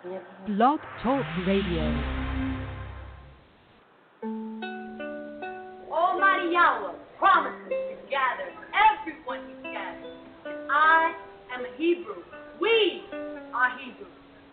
Blog Talk Radio. Almighty Yahweh promises to gather everyone He gathers. And I am a Hebrew. We are Hebrew.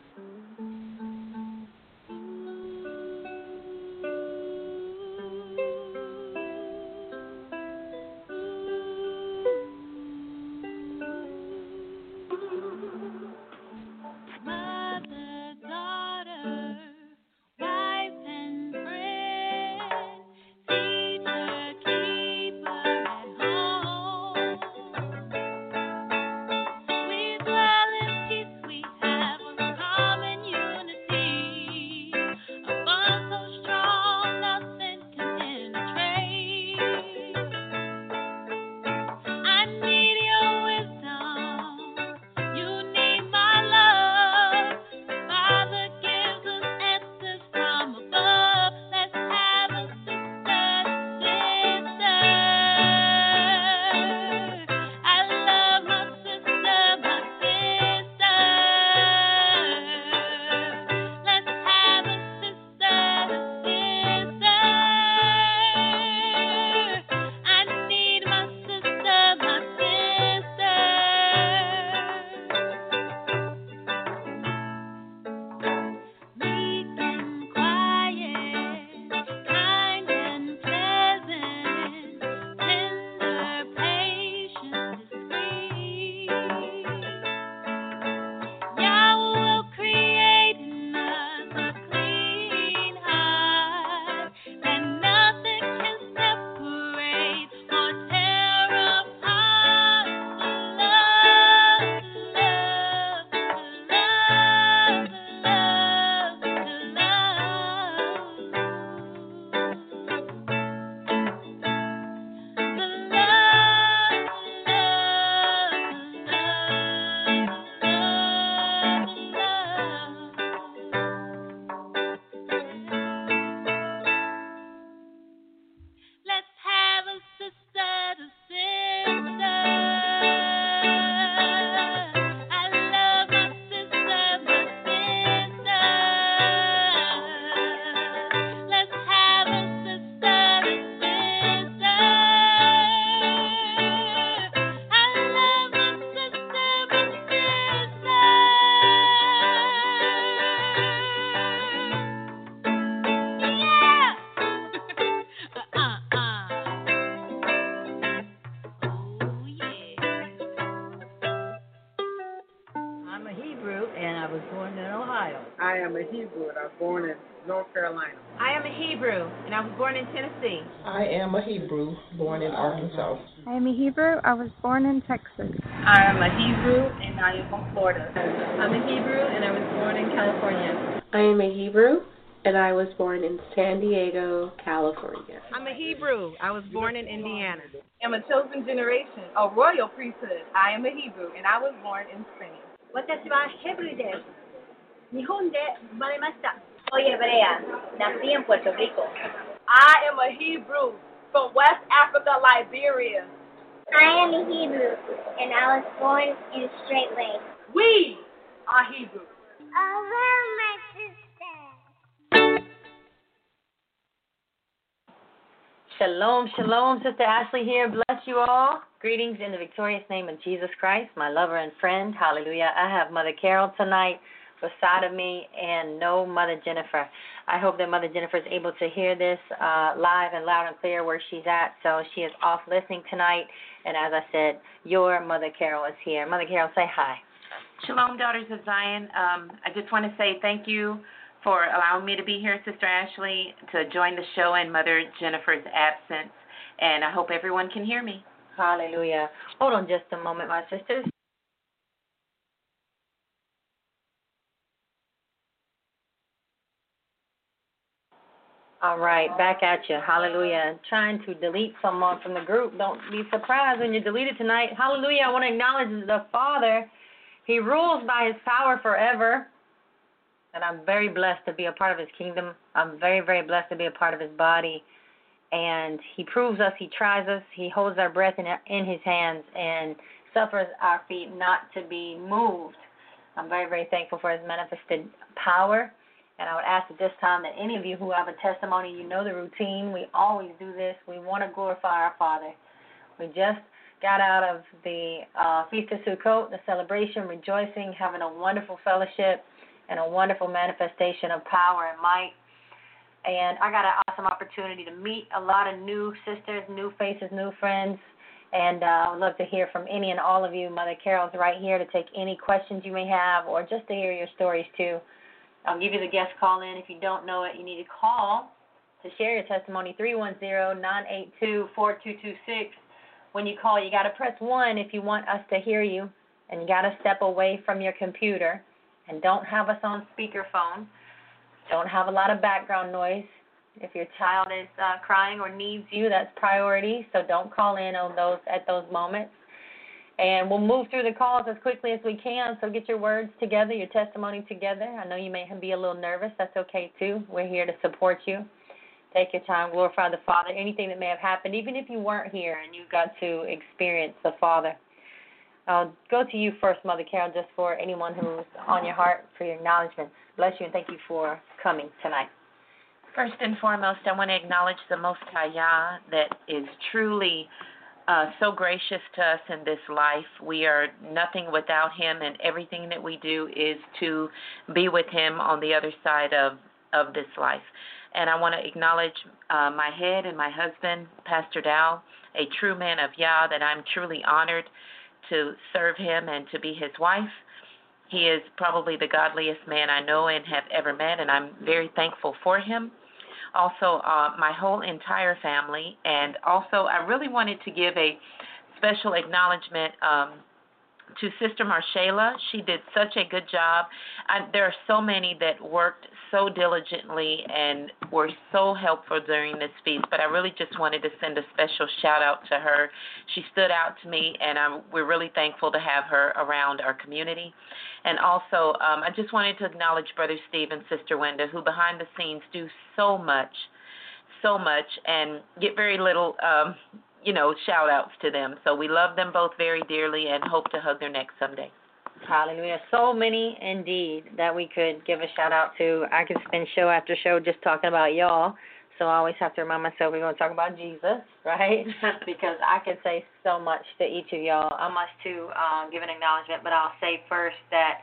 I am a Hebrew and I was born in North Carolina. I am a Hebrew and I was born in Tennessee. I am a Hebrew born in Arkansas. I am a Hebrew. I was born in Texas. I am a Hebrew and I am from Florida. I'm a Hebrew and I was born in California. I am a Hebrew and I was born in San Diego, California. I'm a Hebrew. I was born in Indiana. I am a chosen generation, a royal priesthood. I am a Hebrew and I was born in Spain. 私はヘブルです。日本で生まれました。Soy hebrea. Nací en Puerto Rico. I am a Hebrew from West Africa, Liberia. I am a Hebrew, and I was born in Straight Lake. We are Hebrew. Hello, my sister. Shalom, shalom. Sister Ashley here. Bless you all. Greetings in the victorious name of Jesus Christ, my lover and friend. Hallelujah. I have Mother Carol tonight beside of me and no Mother Jennifer. I hope that Mother Jennifer is able to hear this live and loud and clear where she's at. So she is off listening tonight. And as I said, your Mother Carol is here. Mother Carol, say hi. Shalom, daughters of Zion. I just want to say thank you for allowing me to be here, Sister Ashley, to join the show in Mother Jennifer's absence. And I hope everyone can hear me. Hallelujah. Hold on just a moment, my sisters. All right, back at you. Hallelujah. Trying to delete someone from the group. Don't be surprised when you're deleted tonight. Hallelujah. I want to acknowledge the Father. He rules by His power forever. And I'm very blessed to be a part of His kingdom. I'm very, very blessed to be a part of His body. And He proves us, He tries us, He holds our breath in His hands and suffers our feet not to be moved. I'm very, very thankful for his manifested power. And I would ask at this time that any of you who have a testimony, you know the routine. We always do this. We want to glorify our Father. We just got out of the Feast of Sukkot, the celebration, rejoicing, having a wonderful fellowship and a wonderful manifestation of power and might. And I got an awesome opportunity to meet a lot of new sisters, new faces, new friends. And I would love to hear from any and all of you. Mother Carol's right here to take any questions you may have or just to hear your stories too. I'll give you the guest call in. If you don't know it, you need to call to share your testimony, 310-982-4226. When you call, you got to press 1 if you want us to hear you, and you got to step away from your computer and don't have us on speakerphone. Don't have a lot of background noise. If your child is crying or needs you, that's priority, so don't call in on those at those moments. And we'll move through the calls as quickly as we can, so get your words together, your testimony together. I know you may be a little nervous. That's okay, too. We're here to support you. Take your time, glorify the Father, anything that may have happened, even if you weren't here and you got to experience the Father. I'll go to you first, Mother Carol, just for anyone who's on your heart for your acknowledgments. Bless you and thank you for coming tonight. First and foremost, I want to acknowledge the Most High Yah that is truly so gracious to us in this life. We are nothing without him, and everything that we do is to be with him on the other side of this life. And I want to acknowledge my head and my husband, Pastor Dow, a true man of Yah, that I'm truly honored to serve him and to be his wife. He is probably the godliest man I know and have ever met, and I'm very thankful for him. Also, my whole entire family, and also I really wanted to give a special acknowledgement to Sister Marshayla. She did such a good job. There are so many that worked so diligently and were so helpful during this feast, but I really just wanted to send a special shout-out to her. She stood out to me, and we're really thankful to have her around our community. And also, I just wanted to acknowledge Brother Steve and Sister Wenda, who behind the scenes do so much, and get very little shout-outs to them. So we love them both very dearly and hope to hug their necks someday. Hallelujah. So many indeed that we could give a shout-out to. I could spend show after show just talking about y'all. So I always have to remind myself we're going to talk about Jesus, right? Because I could say so much to each of y'all. I must, too, give an acknowledgement, but I'll say first that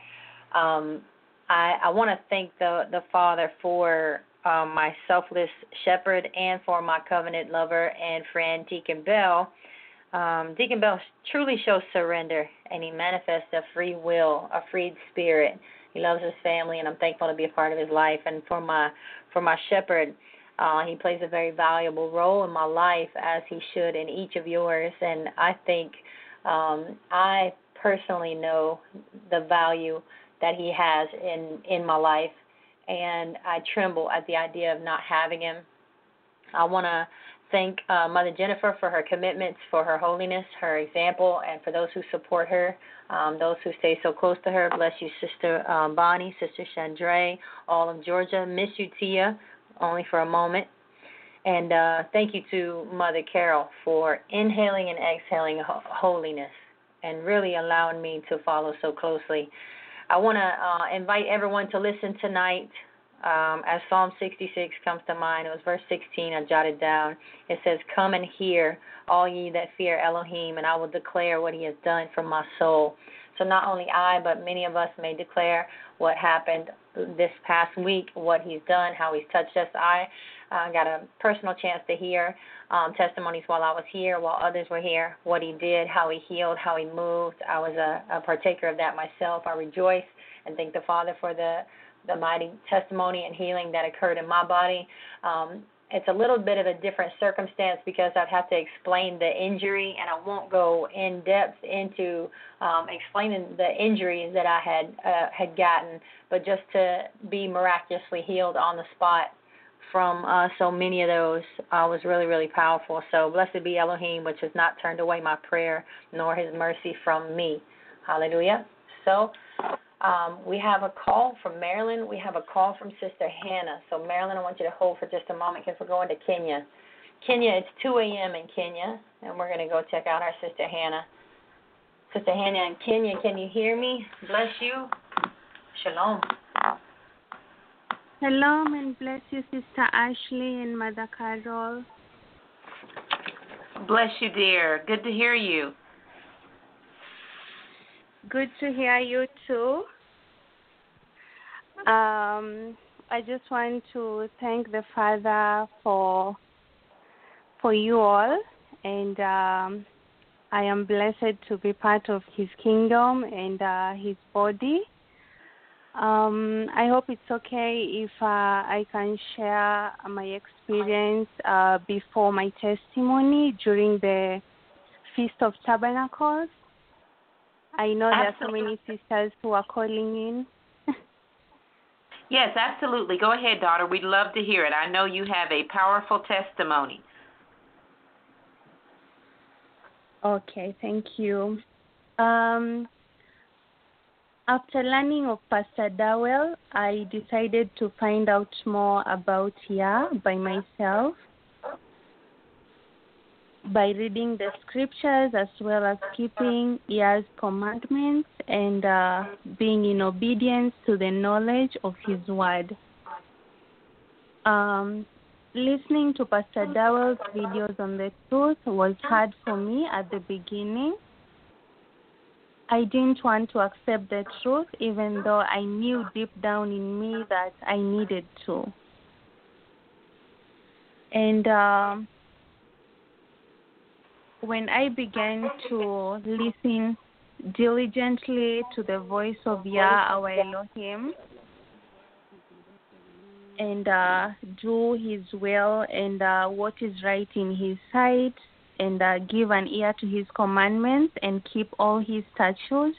I want to thank the Father for my selfless shepherd and for my covenant lover and friend, Deacon Bell. Deacon Bell truly shows surrender, and he manifests a free will, a freed spirit. He loves his family, and I'm thankful to be a part of his life. And for my shepherd, he plays a very valuable role in my life, as he should in each of yours. And I think I personally know the value that he has in my life, and I tremble at the idea of not having him. I want to thank Mother Jennifer for her commitments, for her holiness, her example, and for those who support her, those who stay so close to her. Bless you, Sister Bonnie, Sister Chandre, all of Georgia. Miss you, Tia, only for a moment. And thank you to Mother Carol for inhaling and exhaling holiness and really allowing me to follow so closely. I want to invite everyone to listen tonight as Psalm 66 comes to mind. It was verse 16 I jotted down. It says, "Come and hear, all ye that fear Elohim, and I will declare what he has done for my soul." So not only I, but many of us may declare what happened this past week, what he's done, how he's touched us. I got a personal chance to hear testimonies while I was here, while others were here, what he did, how he healed, how he moved. I was a partaker of that myself. I rejoice and thank the Father for the mighty testimony and healing that occurred in my body. It's a little bit of a different circumstance because I'd have to explain the injury, and I won't go in depth into explaining the injuries that I had gotten, but just to be miraculously healed on the spot from so many of those was really, really powerful. So blessed be Elohim, which has not turned away my prayer, nor his mercy from me. Hallelujah. So we have a call from Maryland. We have a call from Sister Hannah. So, Maryland, I want you to hold for just a moment because we're going to Kenya. Kenya, it's 2 a.m. in Kenya, and we're going to go check out our Sister Hannah. Sister Hannah in Kenya, can you hear me? Bless you. Shalom. Shalom and bless you, Sister Ashley and Mother Carol. Bless you, dear. Good to hear you. Good to hear you too. I just want to thank the Father for you all, and I am blessed to be part of His kingdom and His body. I hope it's okay if I can share my experience before my testimony during the Feast of Tabernacles. I know there are so many sisters who are calling in. Yes, absolutely. Go ahead, daughter. We'd love to hear it. I know you have a powerful testimony. Okay, thank you. After learning of Pastor Dowell, I decided to find out more about Yah by myself, by reading the scriptures as well as keeping Yah's commandments and being in obedience to the knowledge of His word. Listening to Pastor Dowell's videos on the truth was hard for me at the beginning. I didn't want to accept the truth, even though I knew deep down in me that I needed to. And when I began to listen diligently to the voice of Yah, our Elohim, and do His will and what is right in His sight, and give an ear to His commandments and keep all His statutes,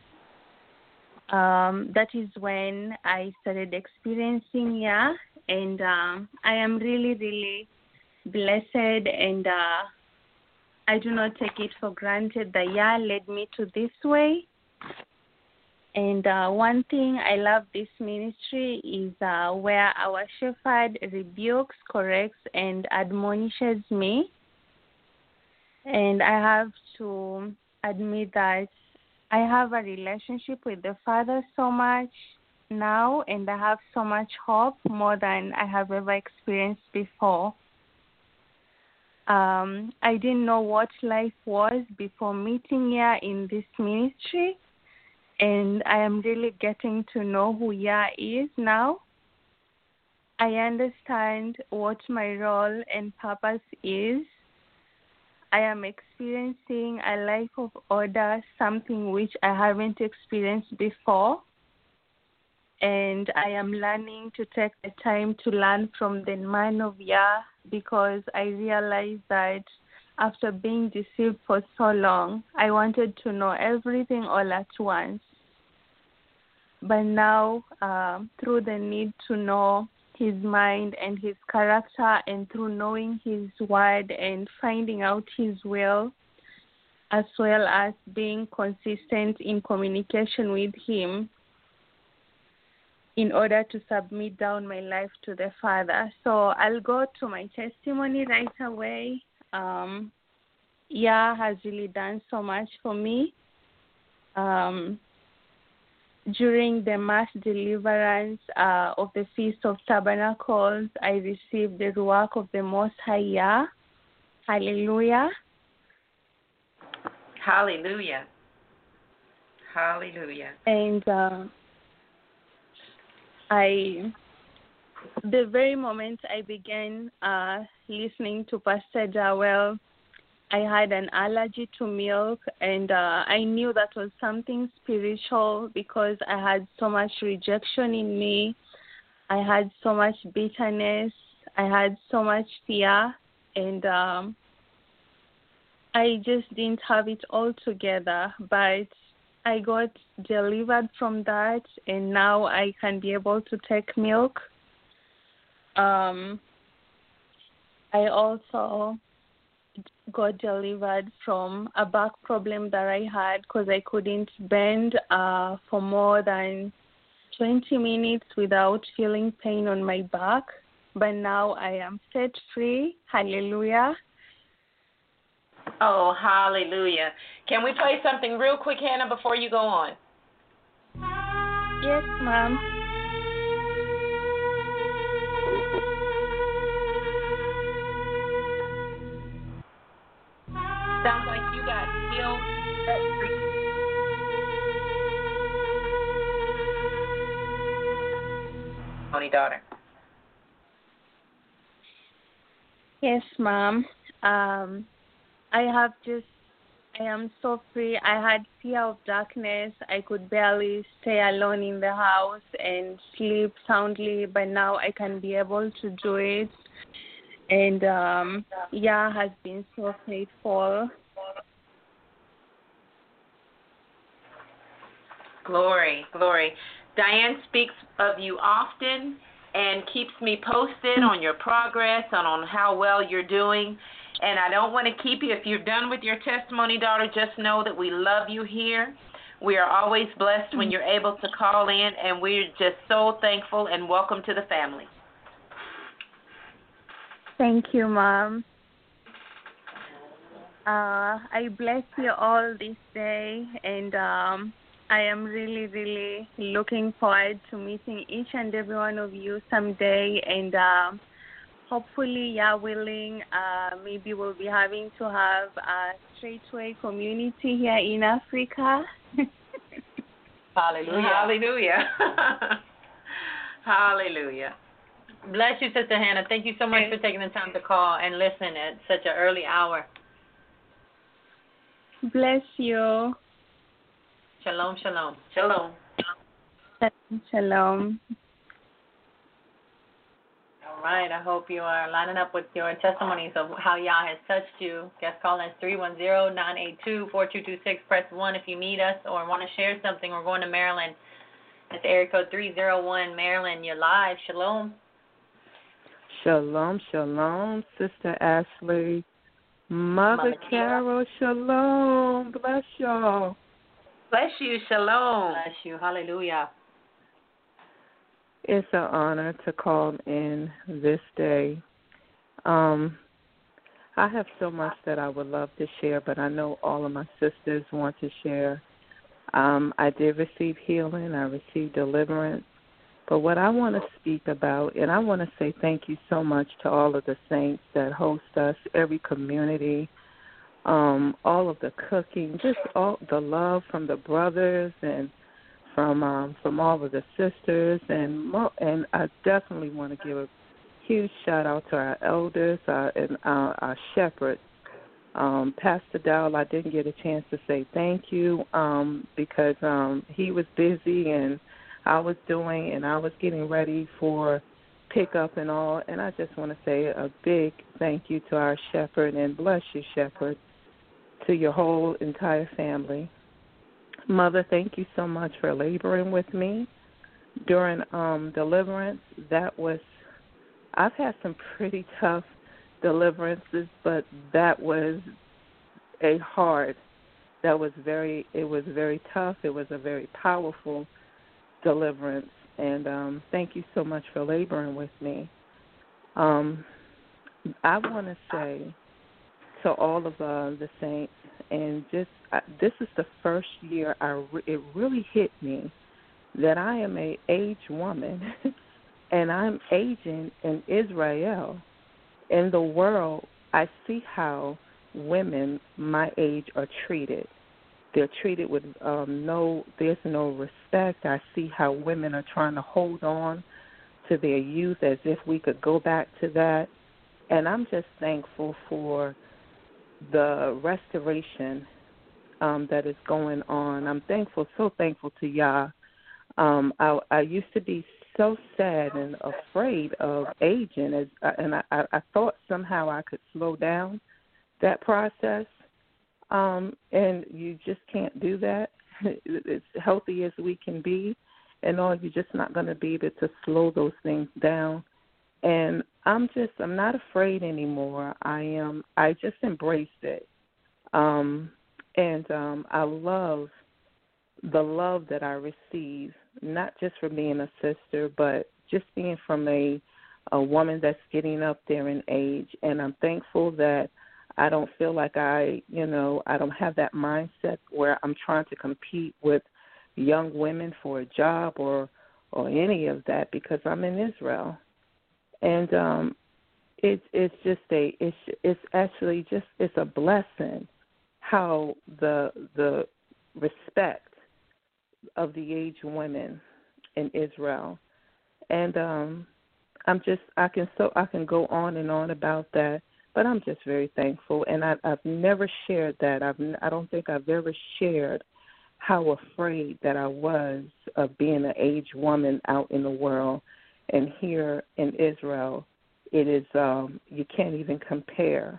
that is when I started experiencing Yah, and I am really, really blessed, and I do not take it for granted that Yah led me to this way. And one thing I love this ministry is where our shepherd rebukes, corrects, and admonishes me. And I have to admit that I have a relationship with the Father so much now, and I have so much hope, more than I have ever experienced before. I didn't know what life was before meeting Yah in this ministry, and I am really getting to know who Yah is now. I understand what my role and purpose is. I am experiencing a life of order, something which I haven't experienced before. And I am learning to take the time to learn from the man of Yah, because I realized that after being deceived for so long, I wanted to know everything all at once. But now, through the need to know His mind and His character, and through knowing His word and finding out His will, as well as being consistent in communication with Him, in order to submit down my life to the Father. So I'll go to my testimony right away. Yah has really done so much for me. During the mass deliverance of the Feast of Tabernacles, I received the Ruach of the Most High Yah. Hallelujah. Hallelujah. Hallelujah. And the very moment I began listening to Pastor Dowell, I had an allergy to milk, and I knew that was something spiritual, because I had so much rejection in me. I had so much bitterness. I had so much fear, and I just didn't have it all together. But I got delivered from that, and now I can be able to take milk. I also got delivered from a back problem that I had, because I couldn't bend for more than 20 minutes without feeling pain on my back. But now I am set free. Hallelujah. Oh, hallelujah. Can we play something real quick, Hannah, before you go on? Yes, Mom. Sounds like you got healed. Only daughter. Yes, Mom. I am so free. I had fear of darkness. I could barely stay alone in the house and sleep soundly, but now I can be able to do it. And Yah has been so faithful. Glory, glory. Diane speaks of you often and keeps me posted on your progress and on how well you're doing. And I don't want to keep you. If you're done with your testimony, daughter, just know that we love you here. We are always blessed when you're able to call in, and we're just so thankful and welcome to the family. Thank you, Mom. I bless you all this day, and I am really, really looking forward to meeting each and every one of you someday, and hopefully, Yah willing, maybe we'll be having to have a straightway community here in Africa. Hallelujah. Hallelujah. Hallelujah. Bless you, Sister Hannah. Thank you so much for taking the time to call and listen at such an early hour. Bless you. Shalom, shalom. Shalom. Shalom. All right. I hope you are lining up with your testimonies of how Yah has touched you. Guest call is 310-982-4226. Press 1 if you need us or want to share something. We're going to Maryland. It's area code 301 Maryland. You're live. Shalom. Shalom, shalom, Sister Ashley. Mother Carol, shalom. Bless y'all. Bless you. Shalom. Bless you. Hallelujah. It's an honor to call in this day. I have so much that I would love to share, but I know all of my sisters want to share. I did receive healing. I received deliverance. But what I want to speak about, and I want to say thank you so much to all of the saints that host us, every community, all of the cooking, just all the love from the brothers and from all of the sisters, and I definitely want to give a huge shout out to our elders and our shepherds. Pastor Dowell, I didn't get a chance to say thank you because he was busy and I was getting ready for pickup and all, and I just want to say a big thank you to our shepherd, and bless you, shepherd, to your whole entire family. Mother, thank you so much for laboring with me during deliverance. I've had some pretty tough deliverances, but that was very tough. It was a very powerful deliverance, and thank you so much for laboring with me. I want to say to all of the saints, and this is the first year it really hit me that I am an aged woman, and I'm aging in Israel. In the world, I see how women my age are treated. They're treated with there's no respect. I see how women are trying to hold on to their youth as if we could go back to that. And I'm just thankful for the restoration that is going on. I'm so thankful to Yah. I used to be so sad and afraid of aging, and I thought somehow I could slow down that process. And you just can't do that. As healthy as we can be, and all, you're just not going to be able to slow those things down. And I'm not afraid anymore. I just embraced it. And I love the love that I receive, not just from being a sister, but just being from a woman that's getting up there in age. And I'm thankful that I don't feel like I don't have that mindset where I'm trying to compete with young women for a job or any of that because I'm in Israel. And it's a blessing how the respect of the aged women in Israel. And I can go on and on about that, but I'm just very thankful. And I've never shared that. I don't think I've ever shared how afraid that I was of being an aged woman out in the world. And here in Israel, it is you can't even compare.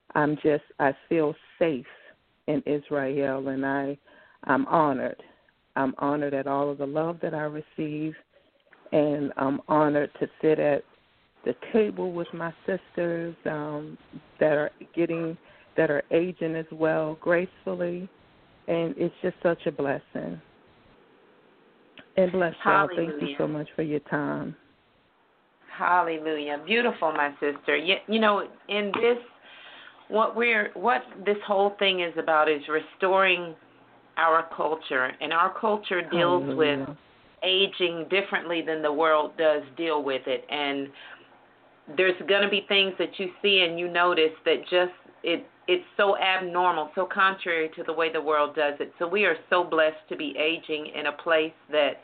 I feel safe in Israel, and I'm honored. I'm honored at all of the love that I receive, and I'm honored to sit at the table with my sisters that are aging as well gracefully, and it's just such a blessing. And bless y'all. Hallelujah. Thank you so much for your time. Hallelujah. Beautiful, my sister. You know, in this, what this whole thing is about is restoring our culture, and our culture deals with aging differently than the world does deal with it. And there's going to be things that you see and you notice that just it's so abnormal, so contrary to the way the world does it. So we are so blessed to be aging in a place that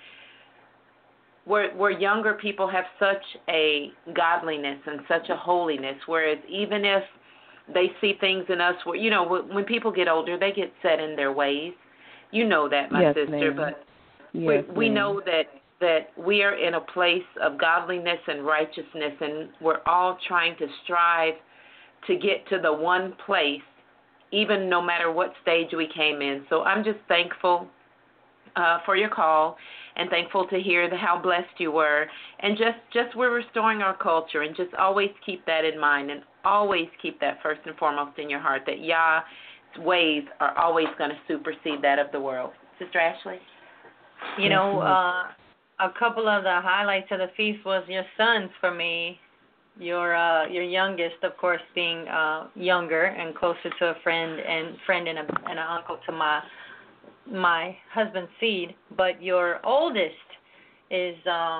where younger people have such a godliness and such a holiness, whereas even if they see things in us where, you know, when people get older, they get set in their ways. You know that, my yes, sister, ma'am. but we know that we are in a place of godliness and righteousness, and we're all trying to strive to get to the one place, even no matter what stage we came in. So I'm just thankful for your call, and thankful to hear how blessed you were. And just we're restoring our culture, and just always keep that in mind, and always keep that first and foremost in your heart, that Yah's ways are always going to supersede that of the world. Sister Ashley? You know, a couple of the highlights of the feast was your sons for me. Your youngest, of course, being younger and closer to a friend and an uncle to my husband's seed, but your oldest is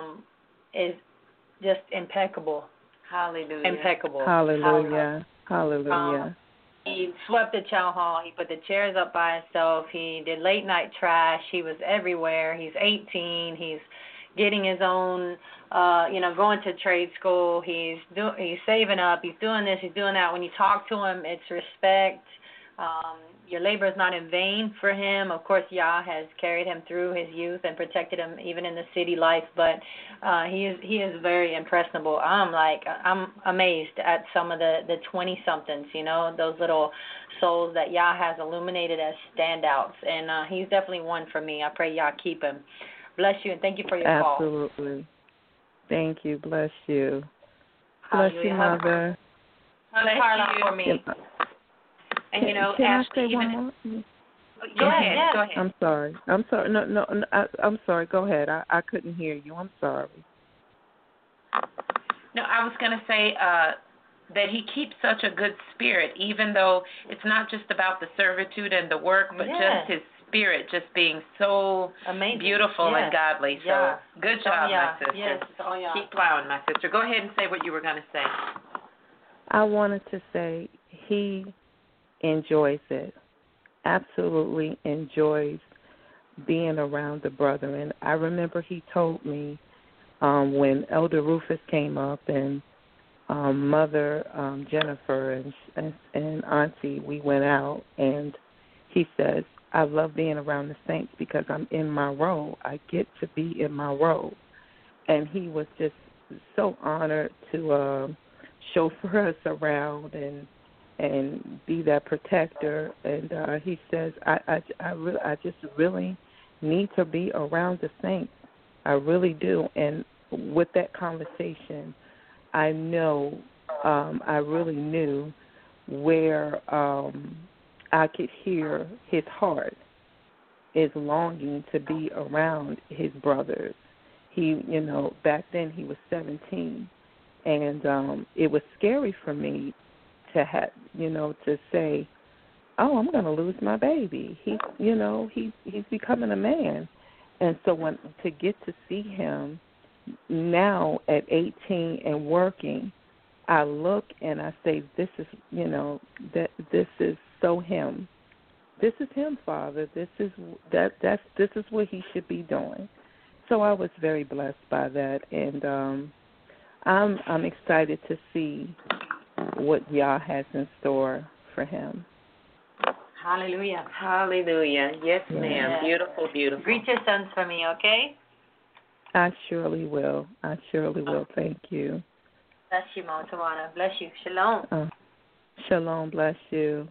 just impeccable. Hallelujah. Impeccable. Hallelujah. Hallelujah. He swept the chow hall. He put the chairs up by himself. He did late night trash. He was everywhere. He's 18. He's getting his own, going to trade school. He's saving up. He's doing this. He's doing that. When you talk to him, it's respect. Your labor is not in vain for him. Of course, Yah has carried him through his youth and protected him even in the city life, but he is very impressionable. I'm amazed at some of the 20-somethings, those little souls that Yah has illuminated as standouts, and he's definitely one for me. I pray Yah keep him. Bless you, and thank you for your call. Absolutely. Thank you. Bless you. Bless you, Mother. Bless you for me. And Can Ashley, I say one more? Go ahead. I'm sorry. No, I'm sorry. Go ahead. I couldn't hear you. I'm sorry. No, I was going to say that he keeps such a good spirit, even though it's not just about the servitude and the work, but just his spirit just being so amazing, beautiful and godly. So good job, my sister. Yes. Keep plowing, my sister. Go ahead and say what you were going to say. I wanted to say he enjoys it, absolutely enjoys being around the brethren. I remember he told me when Elder Rufus came up and Mother Jennifer and Auntie, we went out, and he says, I love being around the saints because I'm in my role. I get to be in my role. And he was just so honored to chauffeur us around and be that protector. And he says, I just really need to be around the saints. I really do. And with that conversation, I know, I really knew where I could hear his heart is longing to be around his brothers. He, back then he was 17, and it was scary for me to have, to say, oh, I'm going to lose my baby. He's becoming a man. And so to get to see him now at 18 and working, I look and I say, this is, this is so him. This is him, Father. This is what he should be doing. So I was very blessed by that, and I'm excited to see what Yah has in store for him. Hallelujah. Hallelujah. Yes, ma'am. Beautiful, beautiful. Greet your sons for me, okay? I surely will. Thank you. Bless you, Mama Tawana. Bless you. Shalom. Shalom. Bless you.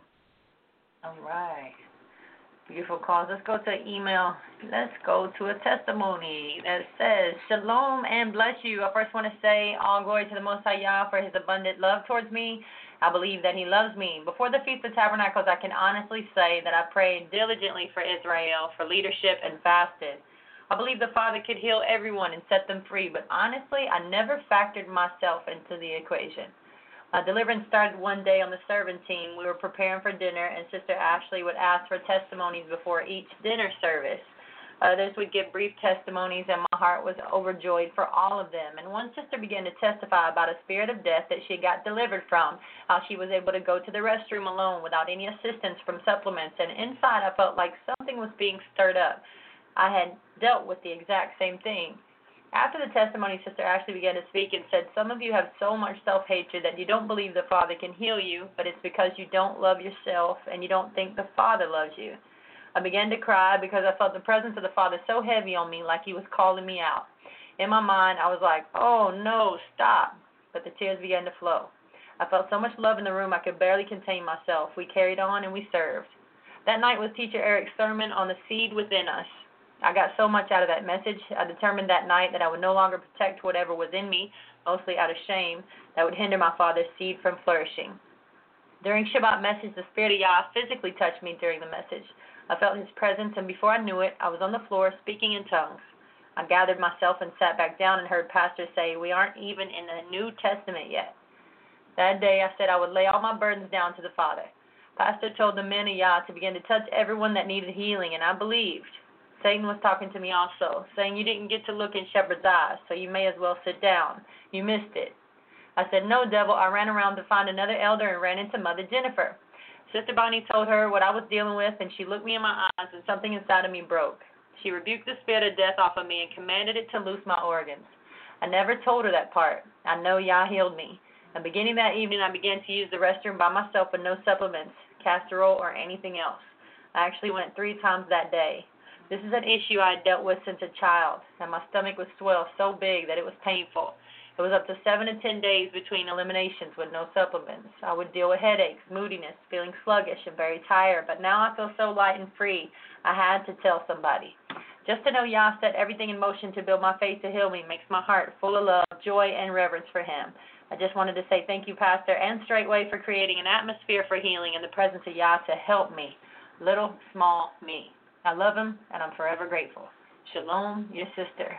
All right. Beautiful calls. Let's go to an email. Let's go to a testimony that says, Shalom and bless you. I first want to say all glory to the Most High Yah for his abundant love towards me. I believe that he loves me. Before the Feast of Tabernacles, I can honestly say that I prayed diligently for Israel, for leadership, and fasted. I believe the Father could heal everyone and set them free, but honestly, I never factored myself into the equation. Deliverance started one day on the servant team. We were preparing for dinner, and Sister Ashley would ask for testimonies before each dinner service. Others would give brief testimonies, and my heart was overjoyed for all of them. And one sister began to testify about a spirit of death that she got delivered from, how she was able to go to the restroom alone without any assistance from supplements. And inside, I felt like something was being stirred up. I had dealt with the exact same thing. After the testimony, Sister Ashley began to speak and said, some of you have so much self-hatred that you don't believe the Father can heal you, but it's because you don't love yourself and you don't think the Father loves you. I began to cry because I felt the presence of the Father so heavy on me, like he was calling me out. In my mind, I was like, oh, no, stop. But the tears began to flow. I felt so much love in the room I could barely contain myself. We carried on and we served. That night was Teacher Eric's sermon on the seed within us. I got so much out of that message. I determined that night that I would no longer protect whatever was in me, mostly out of shame, that would hinder my Father's seed from flourishing. During Shabbat message, the Spirit of Yah physically touched me during the message. I felt his presence, and before I knew it, I was on the floor speaking in tongues. I gathered myself and sat back down and heard Pastor say, we aren't even in the New Testament yet. That day, I said I would lay all my burdens down to the Father. Pastor told the men of Yah to begin to touch everyone that needed healing, and I believed. Satan was talking to me also, saying you didn't get to look in Shepherd's eyes, so you may as well sit down. You missed it. I said, no, devil. I ran around to find another elder and ran into Mother Jennifer. Sister Bonnie told her what I was dealing with, and she looked me in my eyes, and something inside of me broke. She rebuked the spirit of death off of me and commanded it to loose my organs. I never told her that part. I know Yah healed me. And beginning that evening, I began to use the restroom by myself with no supplements, castor oil, or anything else. I actually went 3 times that day. This is an issue I had dealt with since a child, and my stomach would swell so big that it was painful. It was up to 7 to 10 days between eliminations with no supplements. I would deal with headaches, moodiness, feeling sluggish and very tired, but now I feel so light and free, I had to tell somebody. Just to know Yah set everything in motion to build my faith to heal me makes my heart full of love, joy, and reverence for him. I just wanted to say thank you, Pastor, and Straightway for creating an atmosphere for healing in the presence of Yah to help me, little, small me. I love him, and I'm forever grateful. Shalom, your sister.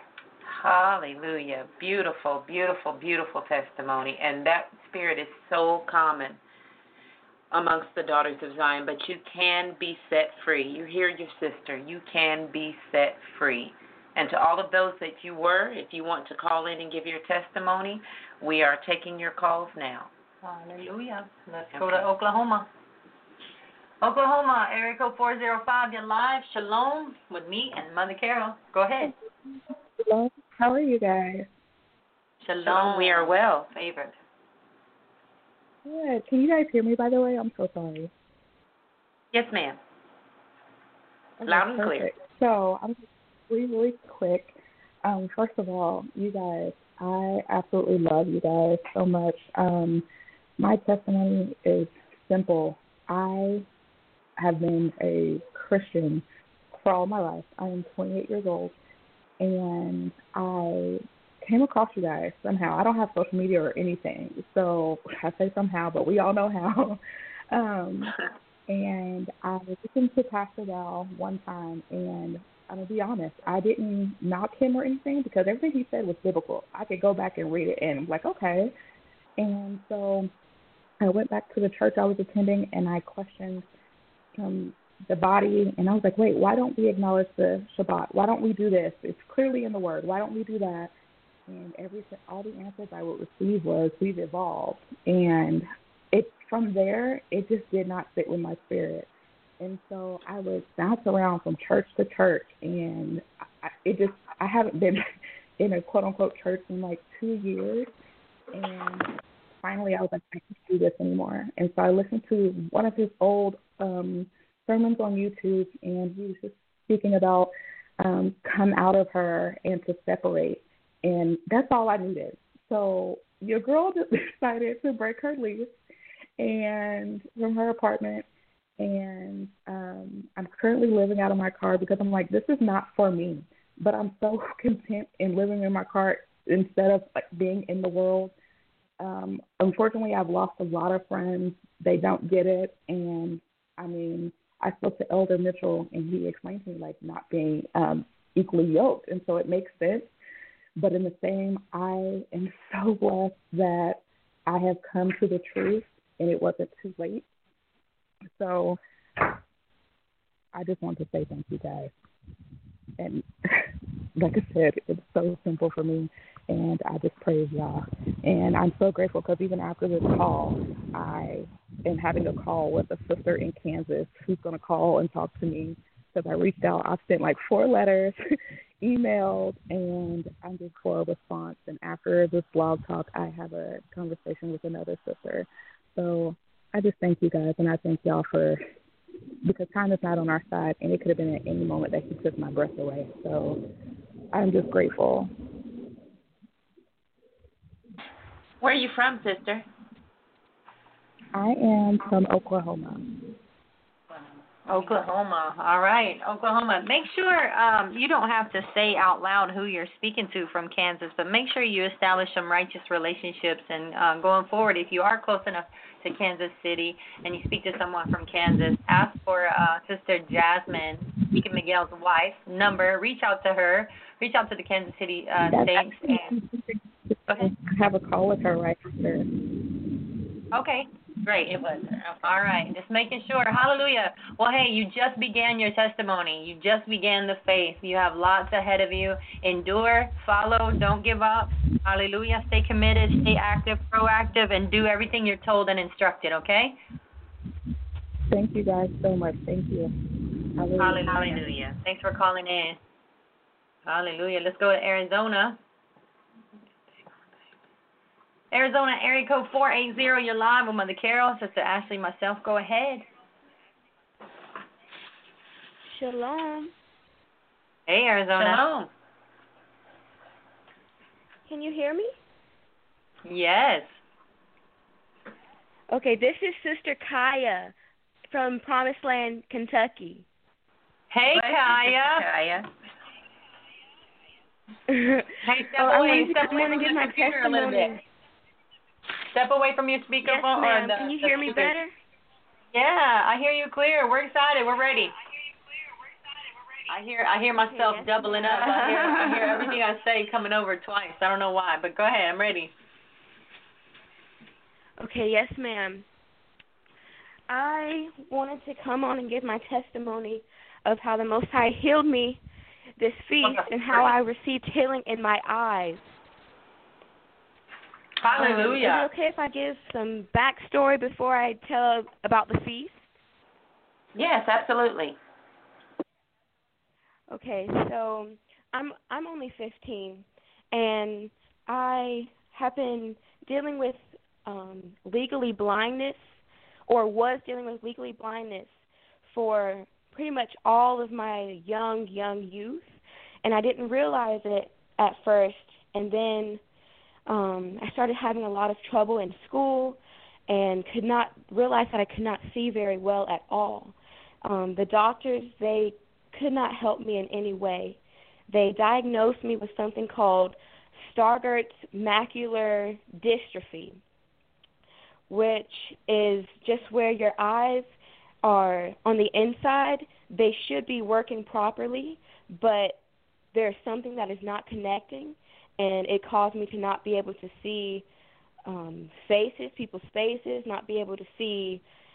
Hallelujah. Beautiful, beautiful, beautiful testimony. And that spirit is so common amongst the daughters of Zion, but you can be set free. You hear your sister. You can be set free. And to all of those that you were, if you want to call in and give your testimony, we are taking your calls now. Hallelujah. Let's go to Oklahoma. Oklahoma, area code 405, you're live. Shalom with me and Mother Carol. Go ahead. Hello. How are you guys? Shalom. We are well. Favored. Good. Can you guys hear me, by the way? I'm so sorry. Yes, ma'am. Okay, loud and perfect. clear. So I'm really quick. First of all, you guys, I absolutely love you guys so much. My testimony is simple. I have been a Christian for all my life. I am 28 years old, and I came across you guys somehow. I don't have social media or anything, so I say somehow, but we all know how. And I listened to Pastor Val one time, and I'm going to be honest, I didn't knock him or anything because everything he said was biblical. I could go back and read it, and I'm like, okay. And so I went back to the church I was attending, and I questioned the body, and I was like, wait, why don't we acknowledge the Shabbat? Why don't we do this? It's clearly in the Word. Why don't we do that? And all the answers I would receive was, we've evolved. And from there, it just did not sit with my spirit. And so I would bounce around from church to church, and I haven't been in a quote-unquote church in like 2 years. And finally I was like, I can't do this anymore. And so I listened to one of his old sermons on YouTube, and he was just speaking about come out of her and to separate. And that's all I needed. So your girl just decided to break her lease and from her apartment. And I'm currently living out of my car because I'm like, this is not for me. But I'm so content in living in my car instead of like being in the world. Unfortunately, I've lost a lot of friends. They don't get it. And I mean, I spoke to Elder Mitchell, and he explained to me like not being equally yoked. And so it makes sense. But in the same, I am so blessed that I have come to the truth, and it wasn't too late. So I just want to say thank you guys. And like I said, it's so simple for me, and I just praise y'all. And I'm so grateful because even after this call, I am having a call with a sister in Kansas who's going to call and talk to me because I reached out. I've sent like 4 letters, emailed, and I'm just for a response. And after this blog talk, I have a conversation with another sister. So I just thank you guys, and I thank y'all because time is not on our side, and it could have been at any moment that he took my breath away. So I'm just grateful. Where are you from, sister? I am from Oklahoma. Oklahoma. All right, Oklahoma. Make sure you don't have to say out loud who you're speaking to from Kansas, but make sure you establish some righteous relationships. And going forward, if you are close enough to Kansas City and you speak to someone from Kansas, ask for Sister Jasmine, Deacon Miguel's wife, number. Reach out to her. Reach out to the Kansas City Saints. I have a call with her right after. Okay. Great, it was. All right, just making sure. Hallelujah. Well, hey, you just began your testimony. You just began the faith. You have lots ahead of you. Endure, follow, don't give up. Hallelujah. Stay committed, stay active, proactive, and do everything you're told and instructed, okay? Thank you guys so much. Thank you. Hallelujah. Hallelujah. Thanks for calling in. Hallelujah. Let's go to Arizona. Arizona, area code 480, you're live with Mother Carol, Sister Ashley, myself. Go ahead. Shalom. Hey, Arizona. Shalom. Can you hear me? Yes. Okay, this is Sister Kaya from Promised Land, Kentucky. Hey, Kaya. Hey, step away. Step away from your computer a little bit. Step away from your speakerphone. Yes, ma'am. Can you hear me better? Yeah, I hear you clear. We're excited. We're ready. I hear myself doubling up. I hear everything I say coming over twice. I don't know why, but go ahead. I'm ready. Okay, yes, ma'am. I wanted to come on and give my testimony of how the Most High healed me this feast and how I received healing in my eyes. Hallelujah. Is it okay if I give some backstory before I tell about the feast? Yes, absolutely. Okay, so I'm only 15, and I have been dealing with legally blindness, or was dealing with legally blindness for pretty much all of my young youth, and I didn't realize it at first, and then I started having a lot of trouble in school and could not realize that I could not see very well at all. The doctors, they could not help me in any way. They diagnosed me with something called Stargardt's macular dystrophy, which is just where your eyes are on the inside. They should be working properly, but there's something that is not connecting, and it caused me to not be able to see faces, people's faces, not be able to see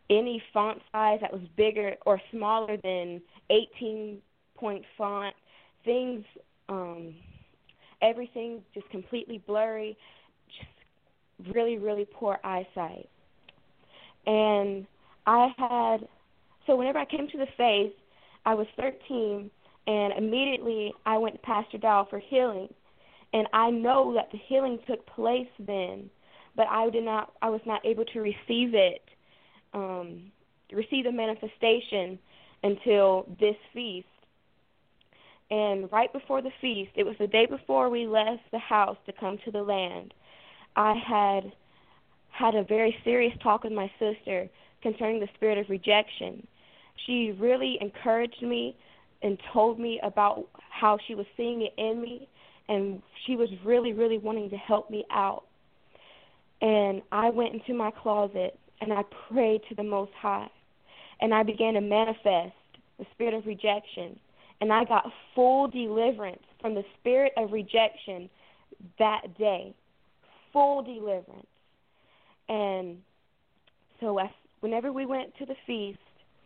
any font size that was bigger or smaller than 18-point font. Things, everything just completely blurry, just really, really poor eyesight. And so whenever I came to the faith, I was 13, and immediately I went to Pastor Dow for healing. And I know that the healing took place then, but I was not able to receive it, receive the manifestation until this feast. And right before the feast, it was the day before we left the house to come to the land, I had a very serious talk with my sister concerning the spirit of rejection. She really encouraged me and told me about how she was seeing it in me, and she was really, really wanting to help me out. And I went into my closet, and I prayed to the Most High, and I began to manifest the spirit of rejection, and I got full deliverance from the spirit of rejection that day, full deliverance. And so whenever we went to the feast,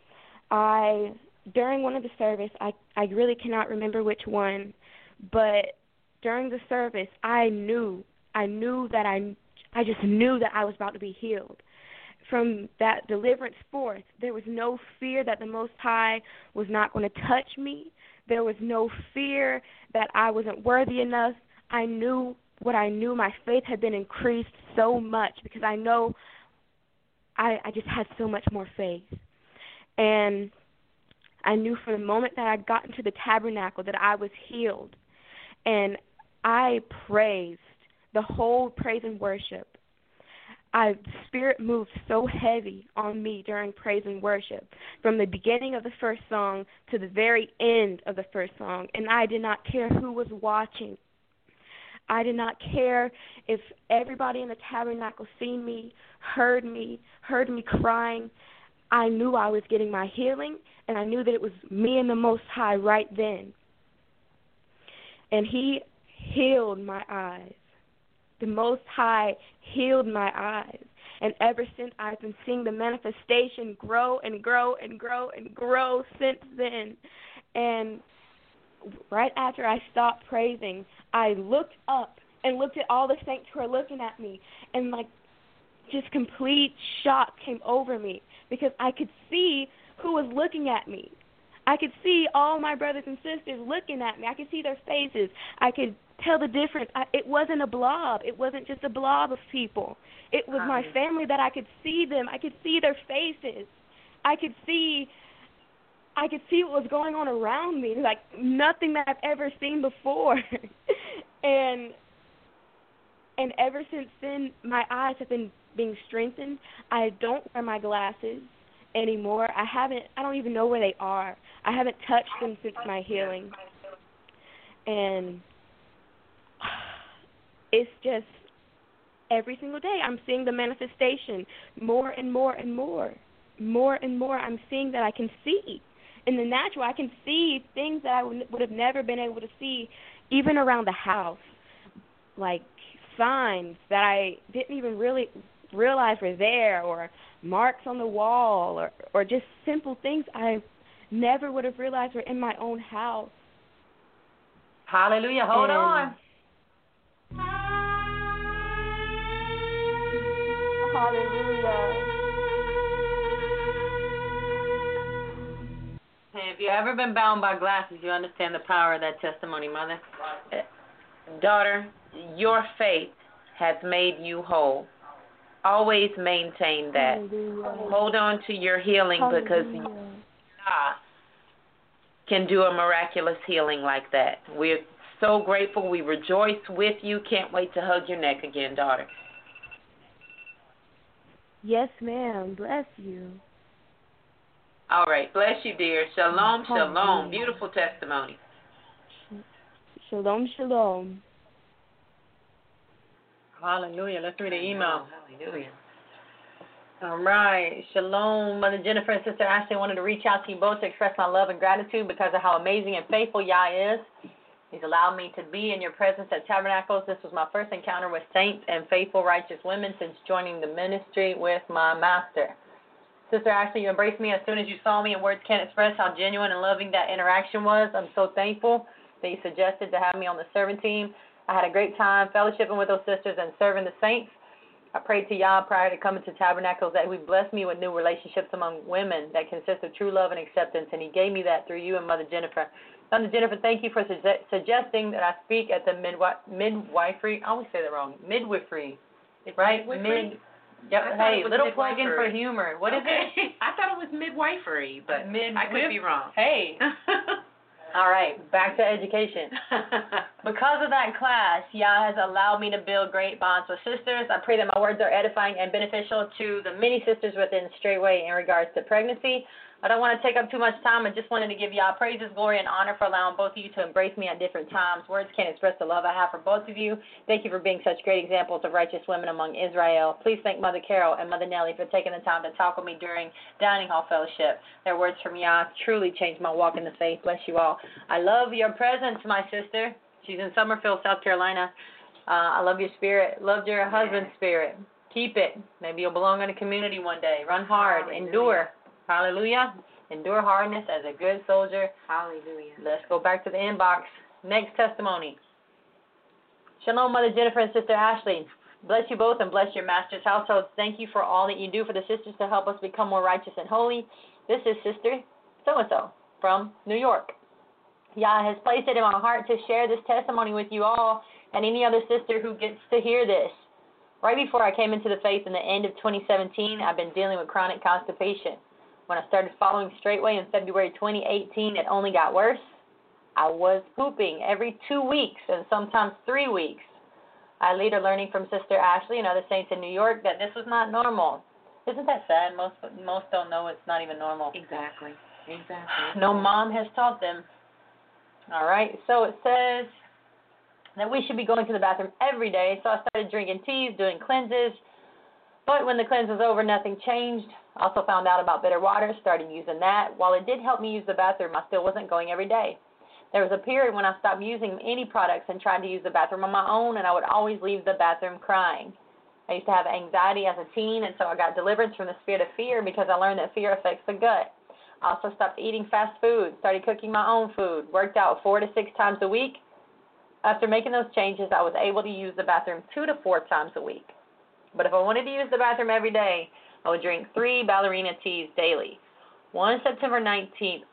during one of the service, I really cannot remember which one, but during the service, I just knew that I was about to be healed. From that deliverance forth, there was no fear that the Most High was not going to touch me. There was no fear that I wasn't worthy enough. I knew what I knew. My faith had been increased so much because I know I just had so much more faith. And I knew from the moment that I got into the tabernacle that I was healed. And I praised the whole praise and worship. The Spirit moved so heavy on me during praise and worship, from the beginning of the first song to the very end of the first song. And I did not care who was watching. I did not care if everybody in the tabernacle seen me, heard me crying. I knew I was getting my healing, and I knew that it was me and the Most High right then. And He healed my eyes. The Most High healed my eyes. And ever since, I've been seeing the manifestation grow and grow and grow and grow since then. And right after I stopped praising, I looked up and looked at all the saints who are looking at me, and just complete shock came over me because I could see who was looking at me. I could see all my brothers and sisters looking at me. I could see their faces. I could tell the difference. It wasn't a blob. It wasn't just a blob of people. It was my family that I could see them. I could see their faces. I could see what was going on around me, like nothing that I've ever seen before. and ever since then, my eyes have been being strengthened. I don't wear my glasses anymore. I don't even know where they are. I haven't touched them since my healing. And it's just every single day I'm seeing the manifestation more and more and more. More and more I'm seeing that I can see. In the natural, I can see things that I would have never been able to see, even around the house, like signs that I didn't even really realize were there, or marks on the wall, or just simple things I never would have realized were in my own house. Hallelujah. Hold on. Hallelujah. Hey, if you've ever been bound by glasses, you understand the power of that testimony, Mother. Daughter, your faith has made you whole. Always maintain that. Hallelujah. Hold on to your healing. Hallelujah. Because God can do a miraculous healing like that. We're so grateful. We rejoice with you. Can't wait to hug your neck again, daughter. Yes, ma'am. Bless you. All right. Bless you, dear. Shalom, shalom. Hallelujah. Beautiful testimony. Shalom, shalom. Hallelujah. Let's read the email. Hallelujah. All right. Shalom. Mother Jennifer and Sister Ashley wanted to reach out to you both to express my love and gratitude because of how amazing and faithful Yah is. He's allowed me to be in your presence at Tabernacles. This was my first encounter with saints and faithful righteous women since joining the ministry with my master. Sister Ashley, you embraced me as soon as you saw me, and words can't express how genuine and loving that interaction was. I'm so thankful that you suggested to have me on the serving team. I had a great time fellowshipping with those sisters and serving the saints. I prayed to Yah prior to coming to Tabernacles that He would bless me with new relationships among women that consist of true love and acceptance, and He gave me that through you and Mother Jennifer. Mother Jennifer, thank you for suggesting that I speak at the midwifery. I always say that wrong. Midwifery, right? Yep. Hey, little plug-in for humor. What is it? I thought it was midwifery, but I could be wrong. Hey. All right, back to education. Because of that class, Yah has allowed me to build great bonds with sisters. I pray that my words are edifying and beneficial to the many sisters within Straightway in regards to pregnancy. I don't want to take up too much time. I just wanted to give Yah praises, glory, and honor for allowing both of you to embrace me at different times. Words can't express the love I have for both of you. Thank you for being such great examples of righteous women among Israel. Please thank Mother Carol and Mother Nellie for taking the time to talk with me during Dining Hall Fellowship. Their words from Yah truly changed my walk in the faith. Bless you all. I love your presence, my sister. She's in Summerfield, South Carolina. I love your spirit. Loved your husband's spirit. Keep it. Maybe you'll belong in a community one day. Run hard. Hallelujah. Endure. Hallelujah. Endure hardness as a good soldier. Hallelujah. Let's go back to the inbox. Next testimony. Shalom, Mother Jennifer and Sister Ashley. Bless you both and bless your master's households. Thank you for all that you do for the sisters to help us become more righteous and holy. This is Sister so-and-so from New York. Yah has placed it in my heart to share this testimony with you all and any other sister who gets to hear this. Right before I came into the faith in the end of 2017, I've been dealing with chronic constipation. When I started following Straightway in February 2018, it only got worse. I was pooping every 2 weeks and sometimes 3 weeks. I later learning from Sister Ashley and other saints in New York that this was not normal. Isn't that sad? Most don't know it's not even normal. Exactly. No mom has taught them. All right, so it says that we should be going to the bathroom every day, so I started drinking teas, doing cleanses. But when the cleanse was over, nothing changed. I also found out about bitter water, started using that. While it did help me use the bathroom, I still wasn't going every day. There was a period when I stopped using any products and tried to use the bathroom on my own, and I would always leave the bathroom crying. I used to have anxiety as a teen, and so I got deliverance from the spirit of fear because I learned that fear affects the gut. I also stopped eating fast food, started cooking my own food, worked out 4 to 6 times a week. After making those changes, I was able to use the bathroom 2 to 4 times a week. But if I wanted to use the bathroom every day, I would drink 3 ballerina teas daily. On September 19th,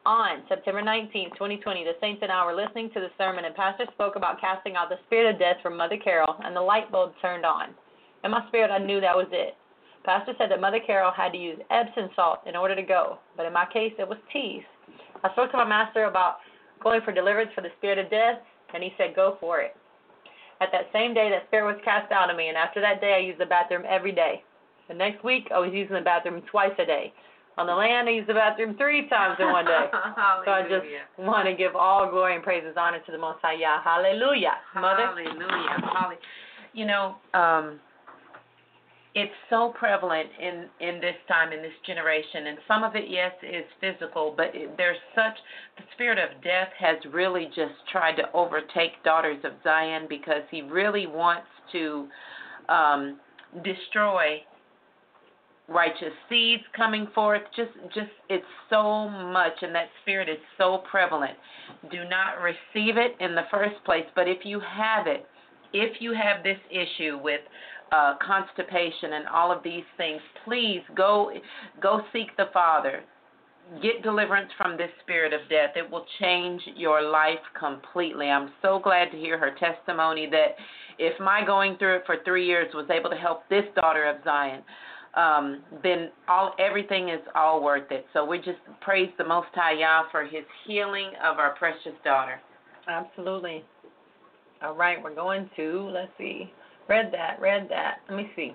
2020, the saints and I were listening to the sermon, and Pastor spoke about casting out the spirit of death from Mother Carol, and the light bulb turned on. In my spirit, I knew that was it. Pastor said that Mother Carol had to use Epsom salt in order to go, but in my case, it was teas. I spoke to my master about going for deliverance for the spirit of death, and he said, go for it. At that same day, that spirit was cast out of me, and after that day, I used the bathroom every day. The next week, I was using the bathroom twice a day. On the land, I used the bathroom 3 times in one day. So I just want to give all glory and praise and honor to the Most High Yah. Hallelujah. Mother? Hallelujah. You know, it's so prevalent in this time, in this generation, and some of it, yes, is physical, but the spirit of death has really just tried to overtake Daughters of Zion because he really wants to destroy righteous seeds coming forth. Just it's so much, and that spirit is so prevalent. Do not receive it in the first place, but if you have it, if you have this issue with constipation and all of these things, please go seek the Father. Get deliverance from this spirit of death. It will change your life completely. I'm so glad to hear her testimony that if my going through it for 3 years was able to help this daughter of Zion, then everything is all worth it. So we just praise the Most High Yah for his healing of our precious daughter. Absolutely. All right, we're going to, let's see. Read that. Let me see.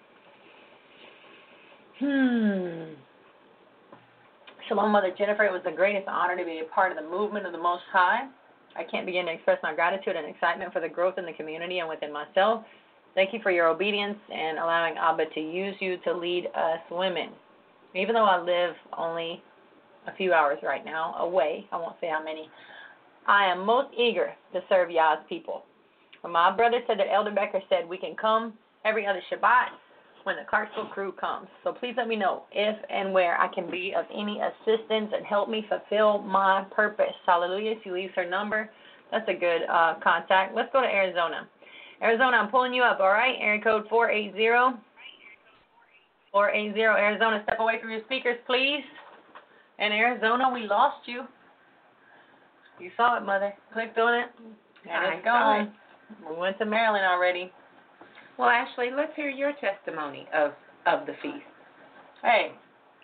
Shalom, Mother Jennifer. It was the greatest honor to be a part of the movement of the Most High. I can't begin to express my gratitude and excitement for the growth in the community and within myself. Thank you for your obedience and allowing Abba to use you to lead us women. Even though I live only a few hours right now away, I won't say how many, I am most eager to serve Yah's people. When my brother said that Elder Becker said we can come every other Shabbat, when the Clarksville crew comes. So please let me know if and where I can be of any assistance and help me fulfill my purpose. Hallelujah. She leaves her number. That's a good contact. Let's go to Arizona. Arizona, I'm pulling you up, all right? Area code 480. 480, Arizona, step away from your speakers, please. And Arizona, we lost you. You saw it, Mother. Clicked on it. And it's gone. We went to Maryland already. Well, Ashley, let's hear your testimony of the feast. Hey,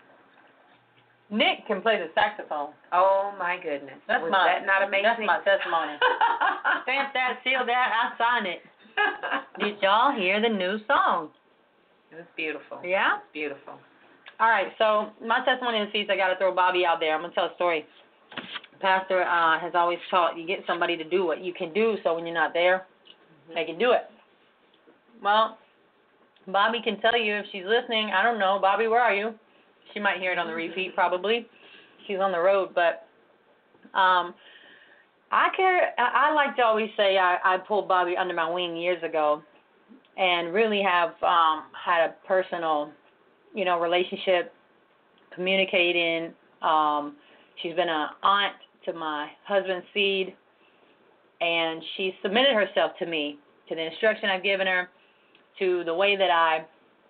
Nick can play the saxophone. Oh, my goodness. Was that not amazing? That's my testimony. Stamp that, seal that, I sign it. Did y'all hear the new song? It was beautiful. Yeah? It's beautiful. All right, so my testimony of the feast, I got to throw Bobby out there. I'm going to tell a story. Pastor has always taught you get somebody to do what you can do, so when you're not there, they can do it. Well, Bobby can tell you if she's listening. I don't know. Bobby, where are you? She might hear it on the repeat probably. She's on the road, but I like to always say I pulled Bobby under my wing years ago and really have had a personal, relationship, communicating. She's been an aunt to my husband's seed, and she submitted herself to me, to the instruction I've given her, to the way that I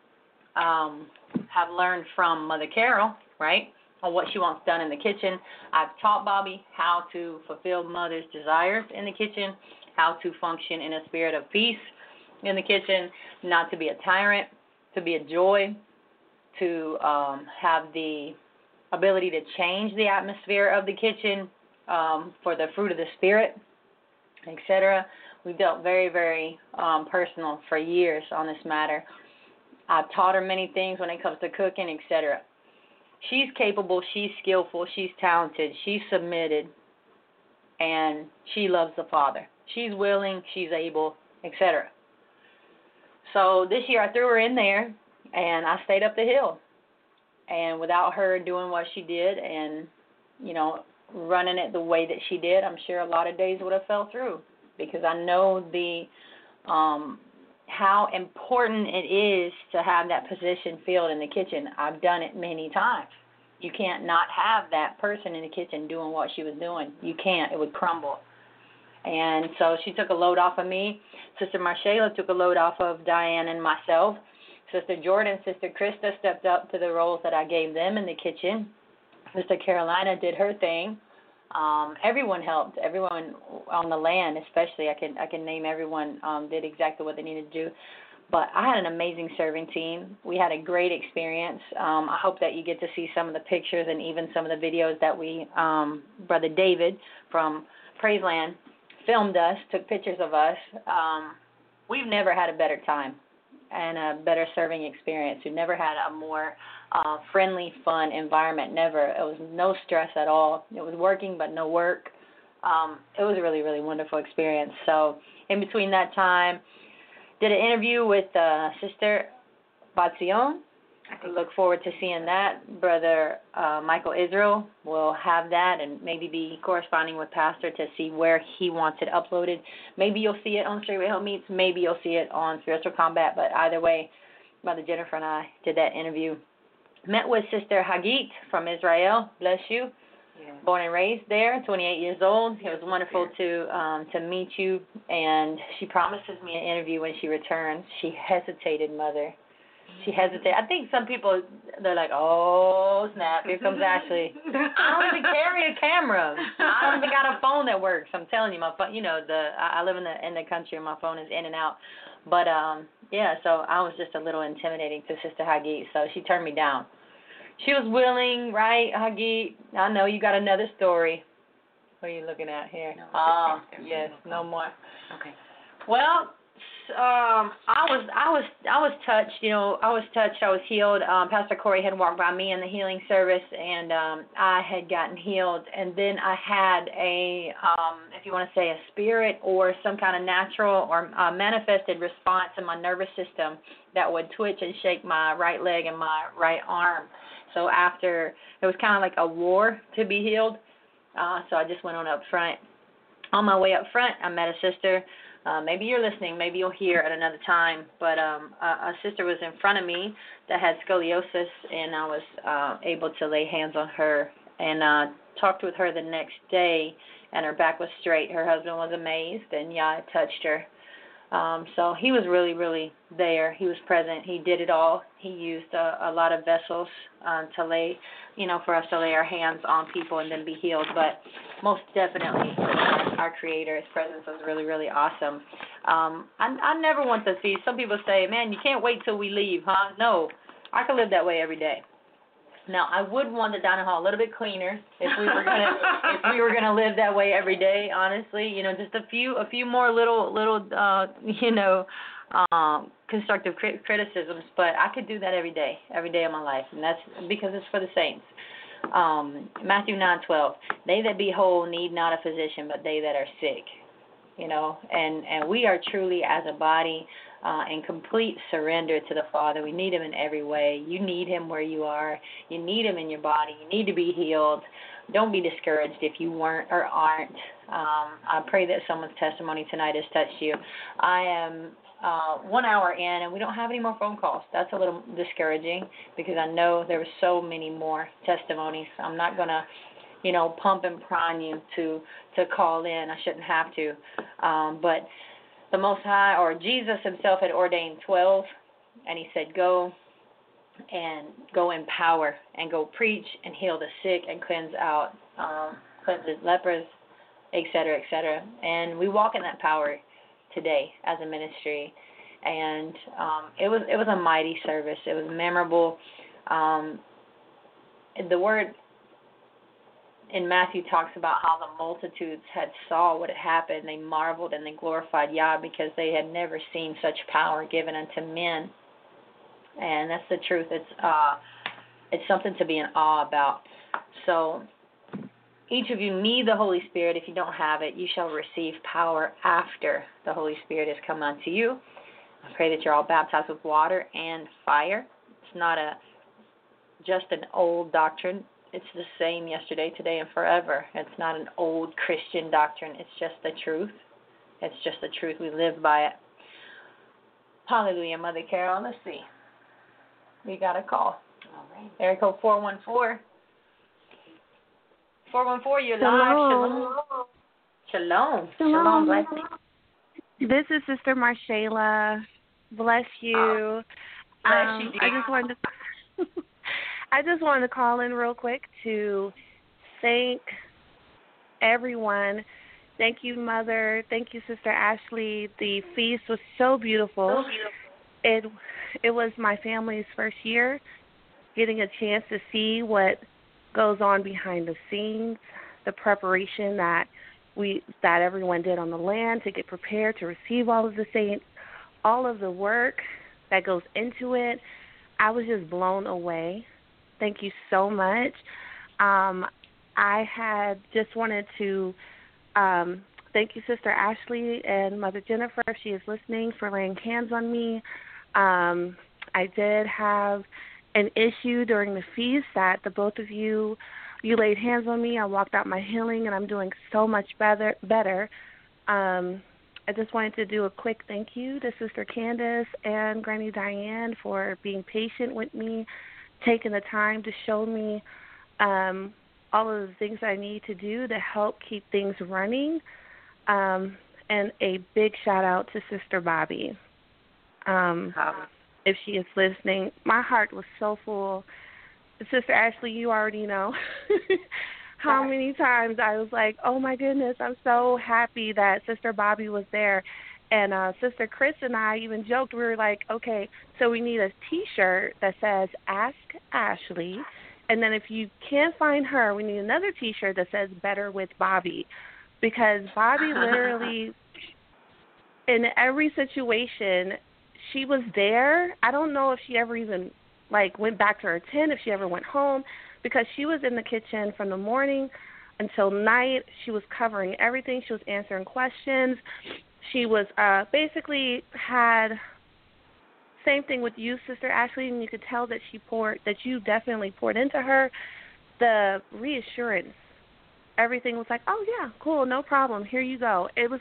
have learned from Mother Carol, right, on what she wants done in the kitchen. I've taught Bobby how to fulfill Mother's desires in the kitchen, how to function in a spirit of peace in the kitchen, not to be a tyrant, to be a joy, to have the ability to change the atmosphere of the kitchen for the fruit of the Spirit, etc. We've dealt very, very personal for years on this matter. I've taught her many things when it comes to cooking, etc. She's capable, she's skillful, she's talented, she's submitted, and she loves the Father. She's willing, she's able, etc. So this year I threw her in there, and I stayed up the hill. And without her doing what she did and, running it the way that she did, I'm sure a lot of days would have fell through, because I know how important it is to have that position filled in the kitchen. I've done it many times. You can't not have that person in the kitchen doing what she was doing. You can't. It would crumble. And so she took a load off of me. Sister Marshela took a load off of Diane and myself. Sister Jordan, Sister Krista stepped up to the roles that I gave them in the kitchen. Sister Carolina did her thing. Everyone helped. Everyone on the land, especially, I can name everyone, did exactly what they needed to do. But I had an amazing serving team. We had a great experience. I hope that you get to see some of the pictures and even some of the videos that Brother David from Praiseland filmed us, took pictures of us. We've never had a better time and a better serving experience. We've never had a more friendly, fun environment. Never. It was no stress at all. It was working, but no work. It was a really, really wonderful experience. So in between that time, did an interview with Sister Batzion. I look forward to seeing that. Brother Michael Israel will have that and maybe be corresponding with Pastor to see where he wants it uploaded. Maybe you'll see it on Straightway Help Meets. Maybe you'll see it on Spiritual Combat. But either way, Mother Jennifer and I did that interview. Met with Sister Hagit from Israel. Bless you. Yeah. Born and raised there, 28 years old. It was wonderful to meet you. And she promises me an interview when she returns. She hesitated, Mother. She hesitated. I think some people, they're like, oh, snap, here comes Ashley. I don't even carry a camera. I don't even got a phone that works. I'm telling you, my phone, I live in the country and my phone is in and out. But, so I was just a little intimidating to Sister Hagit, so she turned me down. She was willing, right, Hagit? I know you got another story. What are you looking at here? No, yes, no more. Okay. Well, I was touched. I was touched. I was healed. Pastor Corey had walked by me in the healing service, and I had gotten healed. And then I had if you want to say a spirit or some kind of natural or manifested response in my nervous system that would twitch and shake my right leg and my right arm. So after, it was kind of like a war to be healed. So I just went on up front. On my way up front, I met a sister, maybe you're listening, maybe you'll hear at another time, but a sister was in front of me that had scoliosis, and I was able to lay hands on her and talked with her the next day, and her back was straight. Her husband was amazed, and Yah touched her. So he was really, really there. He was present. He did it all. He used a lot of vessels to lay, for us to lay our hands on people and then be healed. But most definitely, our Creator's presence was really, really awesome. I never want to see. Some people say, "Man, you can't wait till we leave, huh?" No, I could live that way every day. Now, I would want the dining hall a little bit cleaner if we were gonna live that way every day. Honestly, just a few more little constructive criticisms, but I could do that every day of my life, and that's because it's for the saints. Matthew 9:12, they that be whole need not a physician, but they that are sick. And we are truly as a body in complete surrender to the Father. We need Him in every way. You need Him where you are. You need Him in your body. You need to be healed. Don't be discouraged if you weren't or aren't. I pray that someone's testimony tonight has touched you. I am 1 hour in, and we don't have any more phone calls. That's a little discouraging because I know there were so many more testimonies. I'm not going to pump and prime you to call in. I shouldn't have to. But the Most High, or Jesus Himself, had ordained 12, and He said, go in power and go preach and heal the sick and cleanse the lepers, etc., etc. And we walk in that power today as a ministry. And it was a mighty service. It was memorable. The word in Matthew talks about how the multitudes had saw what had happened. They marveled and they glorified Yah because they had never seen such power given unto men. And that's the truth. It's something to be in awe about. So each of you need the Holy Spirit. If you don't have it, you shall receive power after the Holy Spirit has come unto you. I pray that you're all baptized with water and fire. It's not just an old doctrine. It's the same yesterday, today, and forever. It's not an old Christian doctrine. It's just the truth. It's just the truth. We live by it. Hallelujah, Mother Carol. Let's see. We got a call. All right. Area code 414. 414, you're live. Shalom. Shalom. Blessing. This is Sister Marshayla. Bless you. Bless you, dear. I just wanted to call in real quick to thank everyone. Thank you, Mother. Thank you, Sister Ashley. The feast was so beautiful. It was my family's first year getting a chance to see what goes on behind the scenes, the preparation that everyone did on the land to get prepared to receive all of the saints, all of the work that goes into it. I was just blown away. Thank you so much. I had just wanted to thank you, Sister Ashley and Mother Jennifer, if she is listening, for laying hands on me. I did have an issue during the feast that the both of you laid hands on me. I walked out my healing, and I'm doing so much better. I just wanted to do a quick thank you to Sister Candace and Granny Diane for being patient with me, taking the time to show me all of the things I need to do to help keep things running. And a big shout-out to Sister Bobby. If she is listening, my heart was so full. Sister Ashley, you already know how many times I was like, oh, my goodness, I'm so happy that Sister Bobby was there. And Sister Chris and I even joked. We were like, okay, so we need a T-shirt that says Ask Ashley. And then if you can't find her, we need another T-shirt that says Better with Bobby. Because Bobby literally, in every situation, she was there. I don't know if she ever even, went back to her tent, if she ever went home, because she was in the kitchen from the morning until night. She was covering everything. She was answering questions. She was basically had same thing with you, Sister Ashley, and you could tell that you definitely poured into her. The reassurance, everything was like, oh, yeah, cool, no problem, here you go. It was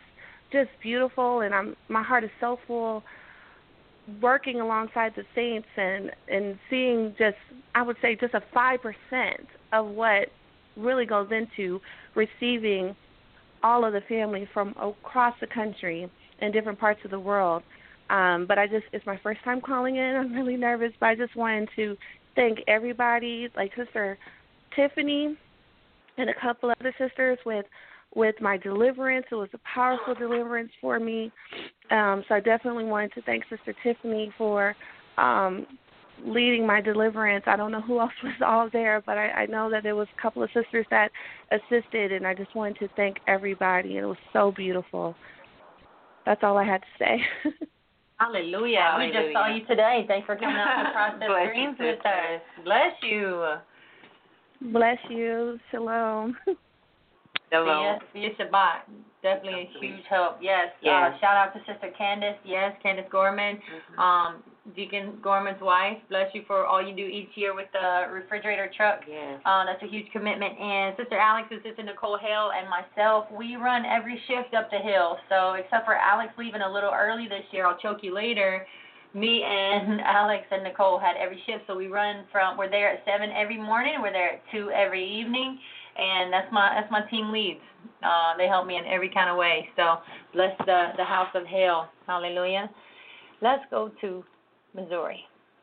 just beautiful, and my heart is so full working alongside the saints and seeing just, I would say, just a 5% of what really goes into receiving all of the family from across the country and different parts of the world. But it's my first time calling in. I'm really nervous, but I just wanted to thank everybody, like Sister Tiffany and a couple other sisters with my deliverance. It was a powerful deliverance for me. So I definitely wanted to thank Sister Tiffany for leading my deliverance. I don't know who else was all there, but I know that there was a couple of sisters that assisted, and I just wanted to thank everybody. It was so beautiful. That's all I had to say. Hallelujah. We just saw you today. Thanks for coming out to Process Dreams with us. Bless you. Bless you. Shalom. Shalom. See you Shabbat. Definitely a huge help. Yes. Shout out to Sister Candace. Yes, Candace Gorman. Deacon Gorman's wife. Bless you for all you do each year with the refrigerator truck. Yes. That's a huge commitment. And Sister Alex and Sister Nicole Hale and myself, we run every shift up the hill. So except for Alex leaving a little early this year, I'll choke you later. Me and Alex and Nicole had every shift. So we're there at 7 every morning. We're there at 2 every evening. And that's my team leads. They help me in every kind of way. So bless the house of Hale. Hallelujah. Let's go to Missouri.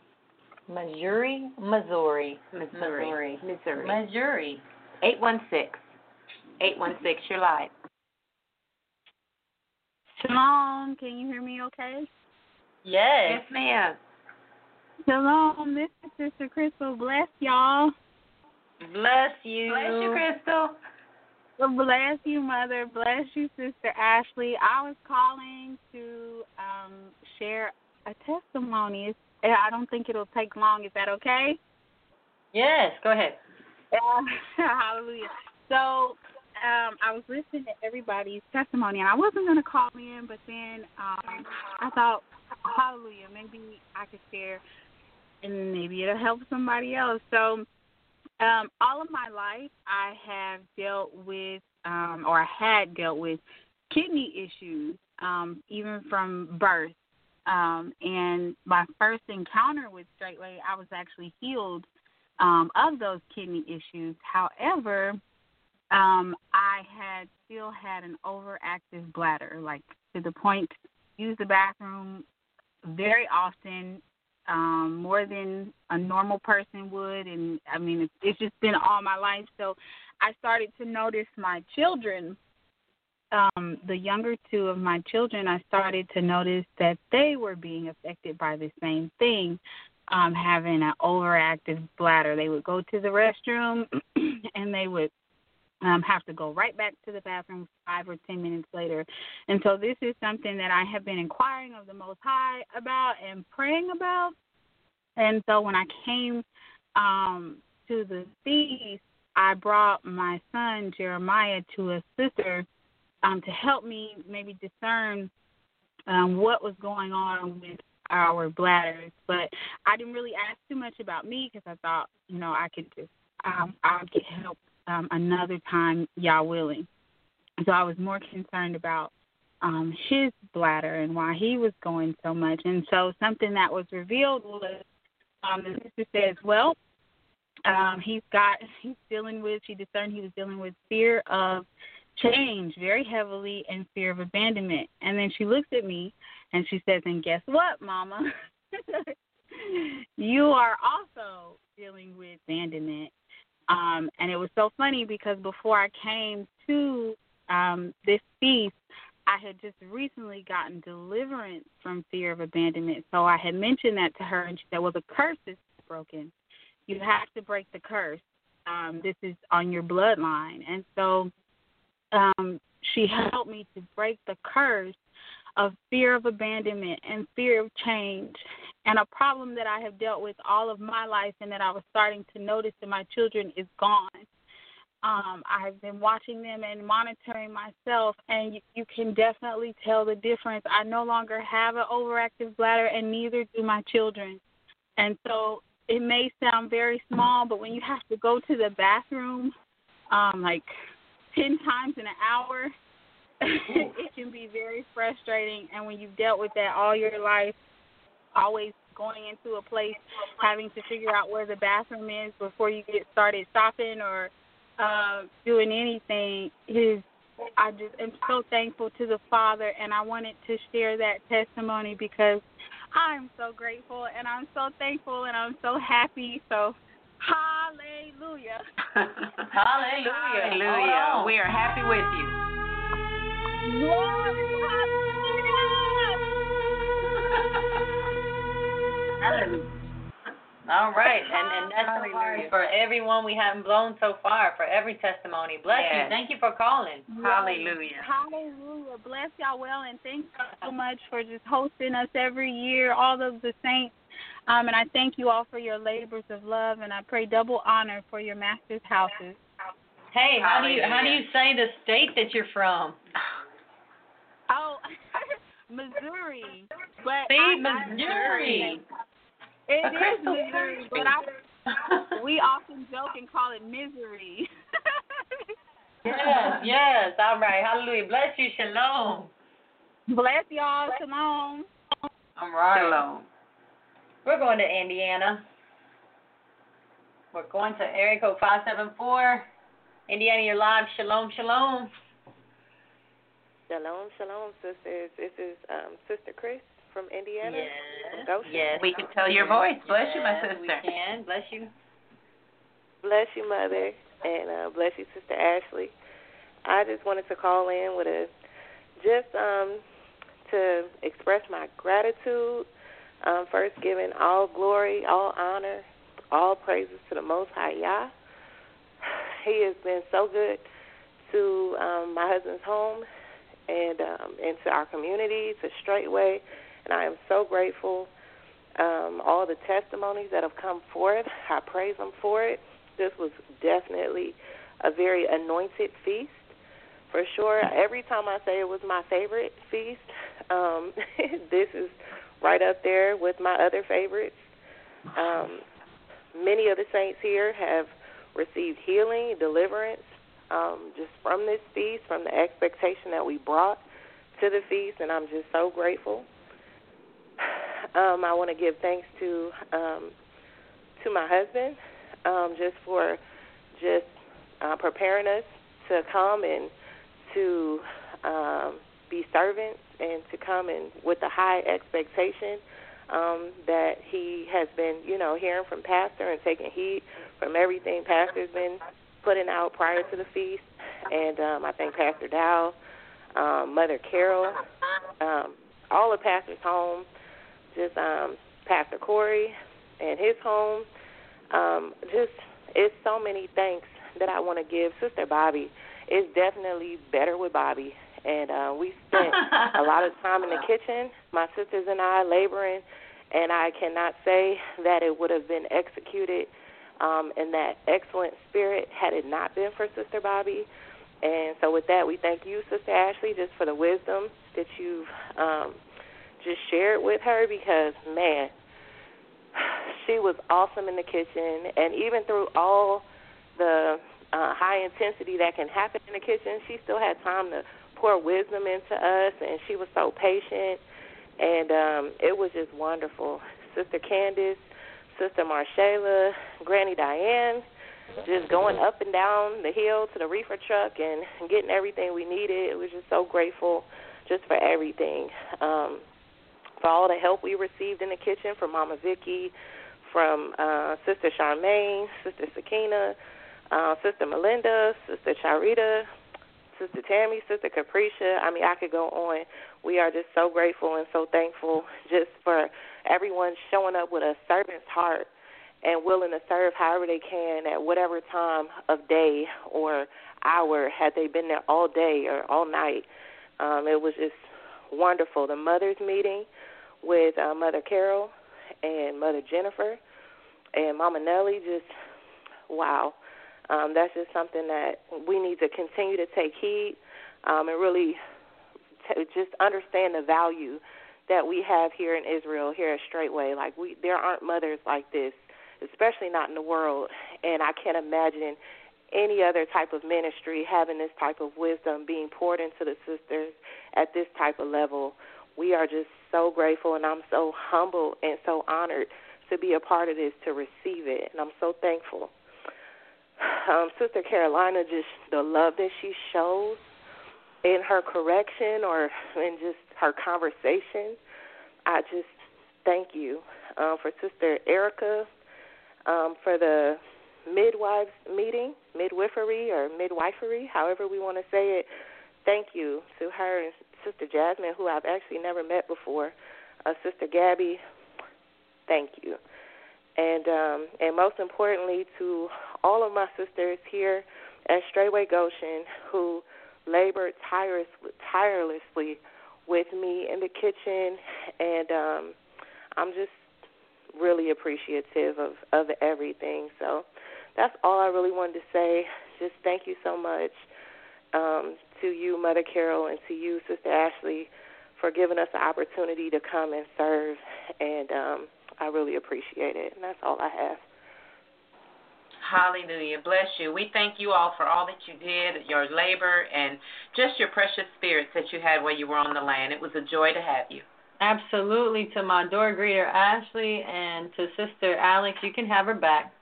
816. 816, you're live. Shalom, can you hear me okay? Yes. Yes, ma'am. Shalom, this is Sister Crystal. Bless y'all. Bless you. Bless you, Crystal. Bless you, Mother. Bless you, Sister Ashley. I was calling to share a testimony. I don't think it'll take long. Is that okay? Yes, go ahead. Hallelujah. So I was listening to everybody's testimony, and I wasn't going to call in, but then I thought, hallelujah, maybe I could share, and maybe it'll help somebody else. So all of my life, I have dealt with, or I had dealt with, kidney issues, even from birth. And my first encounter with Straight Way, I was actually healed of those kidney issues. However, I still had an overactive bladder, like to the point to use the bathroom very often, more than a normal person would. And, I mean, it's just been all my life. So I started to notice my children, the younger two of my children, I started to notice that they were being affected by the same thing, having an overactive bladder. They would go to the restroom and they would have to go right back to the bathroom 5 or 10 minutes later. And so this is something that I have been inquiring of the Most High about and praying about. And so when I came to the feast, I brought my son, Jeremiah, to a sister to help me maybe discern what was going on with our bladders. But I didn't really ask too much about me because I thought, I could just, I'll get help another time, Yah willing. So I was more concerned about his bladder and why he was going so much. And so something that was revealed was the sister says, well, she discerned he was dealing with fear of change very heavily and fear of abandonment. And then she looks at me and she says, and guess what, Mama? You are also dealing with abandonment. And it was so funny because before I came to this feast, I had just recently gotten deliverance from fear of abandonment. So I had mentioned that to her, and she said, well, the curse is broken. You have to break the curse. This is on your bloodline. And so she helped me to break the curse of fear of abandonment and fear of change. And a problem that I have dealt with all of my life and that I was starting to notice in my children is gone. I've been watching them and monitoring myself, and you can definitely tell the difference. I no longer have an overactive bladder, and neither do my children. And so it may sound very small, but when you have to go to the bathroom like 10 times in an hour, it can be very frustrating. And when you've dealt with that all your life, always going into a place, having to figure out where the bathroom is before you get started shopping or doing anything, I just am so thankful to the Father, and I wanted to share that testimony because I'm so grateful, and I'm so thankful, and I'm so happy. So, hallelujah. Hallelujah. Hallelujah. We are happy with you. Glory, Hallelujah. All right, and that's the heart for everyone we haven't blown so far, for every testimony. Bless you. Thank you for calling. Hallelujah. Hallelujah. Bless y'all well, and thank you so much for just hosting us every year, all of the saints. And I thank you all for your labors of love, and I pray double honor for your master's houses. Hey, how do you say the state that you're from? Oh, Missouri. But Missouri. It is Missouri, but we often joke and call it misery. Yes. All right. Hallelujah. Bless you. Shalom. Bless y'all. Shalom. All right. Shalom. We're going to Indiana. We're going to area code 574. Indiana, you're live. Shalom, shalom. Shalom, shalom, sisters. This is Sister Chris from Indiana. Yes. We can tell your voice. Bless you, my sister. We can. Bless you. Bless you, Mother, and bless you, Sister Ashley. I just wanted to call in with to express my gratitude. First, giving all glory, all honor, all praises to the Most High Yah. He has been so good to my husband's home and to our community, to Straightway, and I am so grateful. All the testimonies that have come forth, I praise Him for it. This was definitely a very anointed feast, for sure. Every time I say it was my favorite feast, this is right up there with my other favorites. Many of the saints here have received healing, deliverance, just from this feast, from the expectation that we brought to the feast, and I'm just so grateful. I want to give thanks to my husband, just for preparing us to come and to be servants and to come in with a high expectation that he has been, hearing from Pastor and taking heed from everything Pastor's been putting out prior to the feast. And I thank Pastor Dow, Mother Carol, all of Pastor's home, just Pastor Corey and his home. It's so many thanks that I want to give. Sister Bobby, it's definitely better with Bobby. And we spent a lot of time in the kitchen, my sisters and I, laboring, and I cannot say that it would have been executed in that excellent spirit had it not been for Sister Bobby. And so with that, we thank you, Sister Ashley, just for the wisdom that you've just shared with her, because, man, she was awesome in the kitchen. And even through all the high intensity that can happen in the kitchen, she still had time to pour wisdom into us, and she was so patient, and it was just wonderful. Sister Candace, Sister Marshayla, Granny Diane, just going up and down the hill to the reefer truck and getting everything we needed. It was just so grateful just for everything, for all the help we received in the kitchen from Mama Vicky, from Sister Charmaine, Sister Sakina, Sister Melinda, Sister Charita, Sister Tammy, Sister Capricia. I mean, I could go on. We are just so grateful and so thankful just for everyone showing up with a servant's heart and willing to serve however they can at whatever time of day or hour, had they been there all day or all night. It was just wonderful. The mothers meeting with Mother Carol and Mother Jennifer and Mama Nellie, just wow. That's just something that we need to continue to take heed and really just understand the value that we have here in Israel, here at Straightway. Like, there aren't mothers like this, especially not in the world. And I can't imagine any other type of ministry, having this type of wisdom being poured into the sisters at this type of level. We are just so grateful, and I'm so humbled and so honored to be a part of this, to receive it, and I'm so thankful. Sister Carolina, just the love that she shows in her correction or in just her conversation, I just thank you. For Sister Erica, for the midwives meeting, midwifery or midwifery, however we want to say it, thank you to her and Sister Jasmine, who I've actually never met before. Sister Gabby, thank you. And most importantly, to all of my sisters here at Straightway Goshen who labored tirelessly with me in the kitchen, and I'm just really appreciative of everything. So that's all I really wanted to say. Just thank you so much to you, Mother Carol, and to you, Sister Ashley, for giving us the opportunity to come and serve, and I really appreciate it, and that's all I have. Hallelujah. Bless you. We thank you all for all that you did, your labor, and just your precious spirits that you had while you were on the land. It was a joy to have you. Absolutely. To my door greeter, Ashley, and to Sister Alex, you can have her back.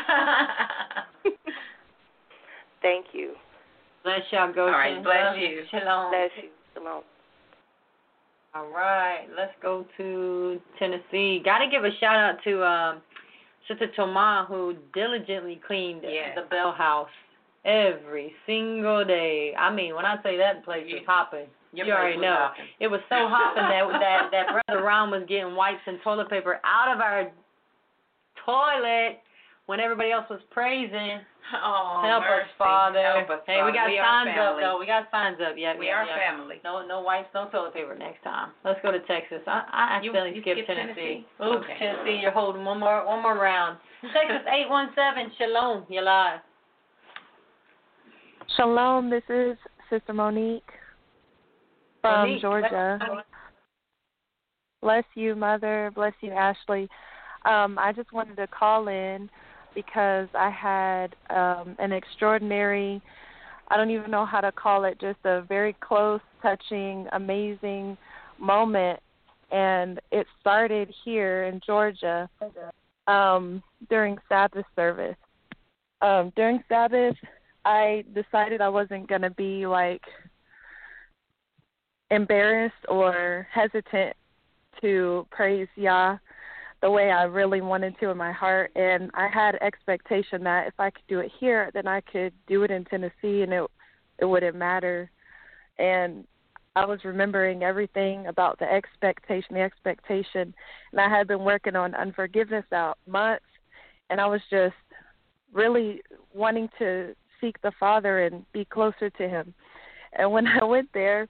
Thank you. Bless y'all, Goshen. All right, bless you. Shalom. Bless you. Shalom. All right, let's go to Tennessee. Got to give a shout out to Sister Toma, who diligently cleaned the Bell House every single day. I mean, when I say that place was hopping, you already know. It was so hopping that Brother Ron was getting wipes and toilet paper out of our toilet when everybody else was praising. Oh, help mercy. us, Father. Help us, hey, we got signs up, family. though. We got signs up. Yeah, we are family. No wipes, no toilet paper next time. Let's go to Texas. I accidentally skipped Tennessee. Oops, okay. Tennessee, you're holding one more round. Texas 817, Shalom, you're live. Shalom, this is Sister Monique from Georgia. Bless you, Mother. Bless you, Ashley. I just wanted to call in because I had an extraordinary, I don't even know how to call it, just a very close, touching, amazing moment. And it started here in Georgia during Sabbath service. During Sabbath, I decided I wasn't going to be, embarrassed or hesitant to praise Yah the way I really wanted to in my heart, and I had expectation that if I could do it here, then I could do it in Tennessee, and it wouldn't matter. And I was remembering everything about the expectation, and I had been working on unforgiveness out months, and I was just really wanting to seek the Father and be closer to Him. And when I went there,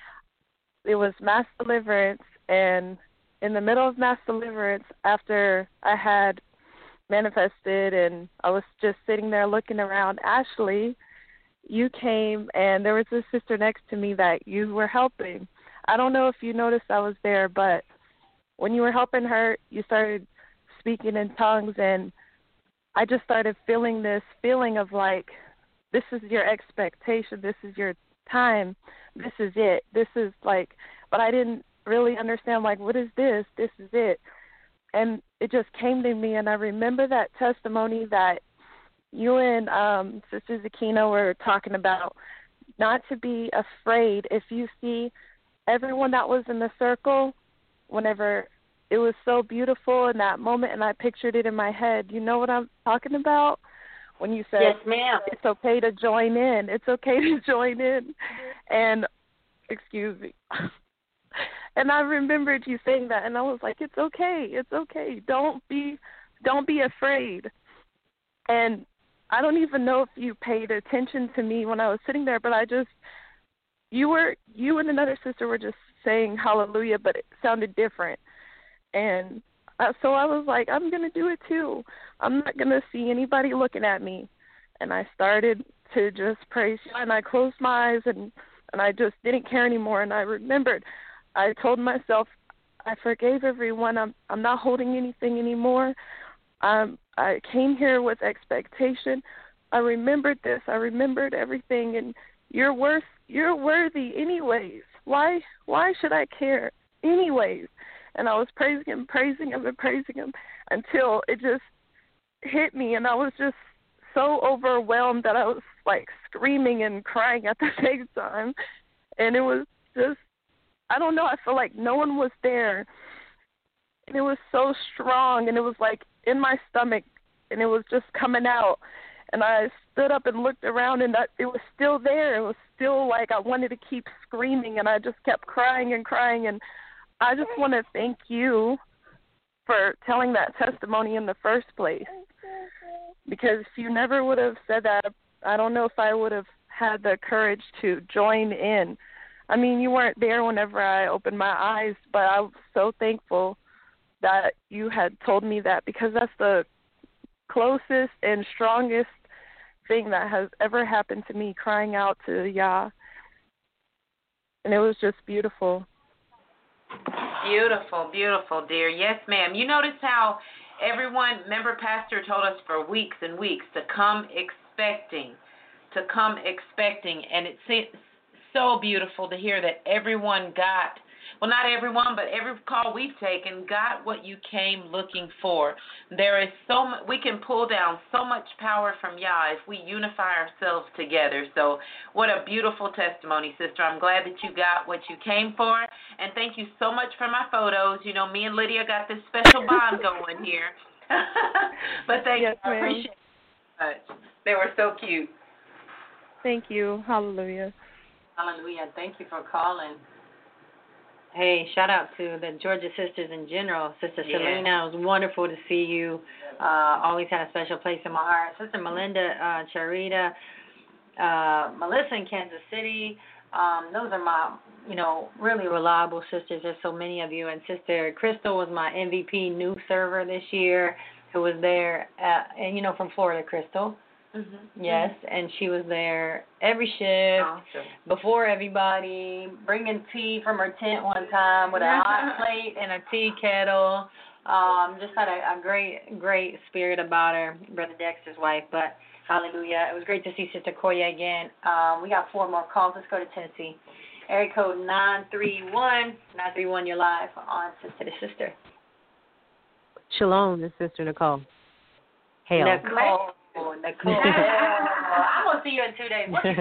it was mass deliverance, and in the middle of mass deliverance, after I had manifested and I was just sitting there looking around, Ashley, you came and there was a sister next to me that you were helping. I don't know if you noticed I was there, but when you were helping her, you started speaking in tongues, and I just started feeling this feeling of this is your expectation, this is your time, this is it, but I didn't really understand, what is this? This is it. And it just came to me, and I remember that testimony that you and Sister Zakina were talking about, not to be afraid if you see everyone that was in the circle, whenever it was so beautiful in that moment, and I pictured it in my head. You know what I'm talking about? When you said, yes, ma'am, it's okay to join in. It's okay to join in. And, excuse me. And I remembered you saying that, and I was like, it's okay. Don't be afraid. And I don't even know if you paid attention to me when I was sitting there, but you and another sister were just saying hallelujah, but it sounded different. And so I was like, I'm going to do it too. I'm not going to see anybody looking at me. And I started to just praise God, and I closed my eyes, and I just didn't care anymore. And I remembered, I told myself, I forgave everyone. I'm not holding anything anymore. I came here with expectation, I remembered this. I remembered everything, and you're worthy anyways. Why should I care anyways? And I was praising him until it just hit me, and I was just so overwhelmed that I was like screaming and crying at the same time. And it was just, I don't know, I feel like no one was there. And it was so strong, and it was like in my stomach, and it was just coming out. And I stood up and looked around, and it was still there. It was still like I wanted to keep screaming, and I just kept crying. And I just want to thank you for telling that testimony in the first place. Because if you never would have said that, I don't know if I would have had the courage to join in. I mean, you weren't there whenever I opened my eyes, but I was so thankful that you had told me that, because that's the closest and strongest thing that has ever happened to me, crying out to Yah. And it was just beautiful. Beautiful, beautiful, dear. Yes, ma'am. You notice how member pastor told us for weeks and weeks to come expecting. And it's so beautiful to hear that everyone got, well, not everyone, but every call we've taken got what you came looking for. There is so much, we can pull down so much power from Yah if we unify ourselves together. So what a beautiful testimony, sister. I'm glad that you got what you came for. And thank you so much for my photos. You know, me and Lydia got this special bond going here. But thank you. I appreciate it so much. They were so cute. Thank you. Hallelujah. Hallelujah. Thank you for calling. Hey, shout out to the Georgia sisters in general. Sister Selena, it was wonderful to see you. Always had a special place in my heart. Sister Melinda, Charita, Melissa in Kansas City. Those are my, really reliable sisters. There's so many of you. And Sister Crystal was my MVP new server this year, who was there, from Florida, Crystal. Mm-hmm. Yes, and she was there every shift, before everybody, bringing tea from her tent one time with a hot plate and a tea kettle. Just had a great spirit about her, Brother Dexter's wife. But hallelujah, it was great to see Sister Koya again. We got 4 more calls. Let's go to Tennessee. Area code 931. 931, you're live on Sister to Sister. Shalom, this is Sister Nicole. Hail. Nicole. I'm going to see you in 2 days. What you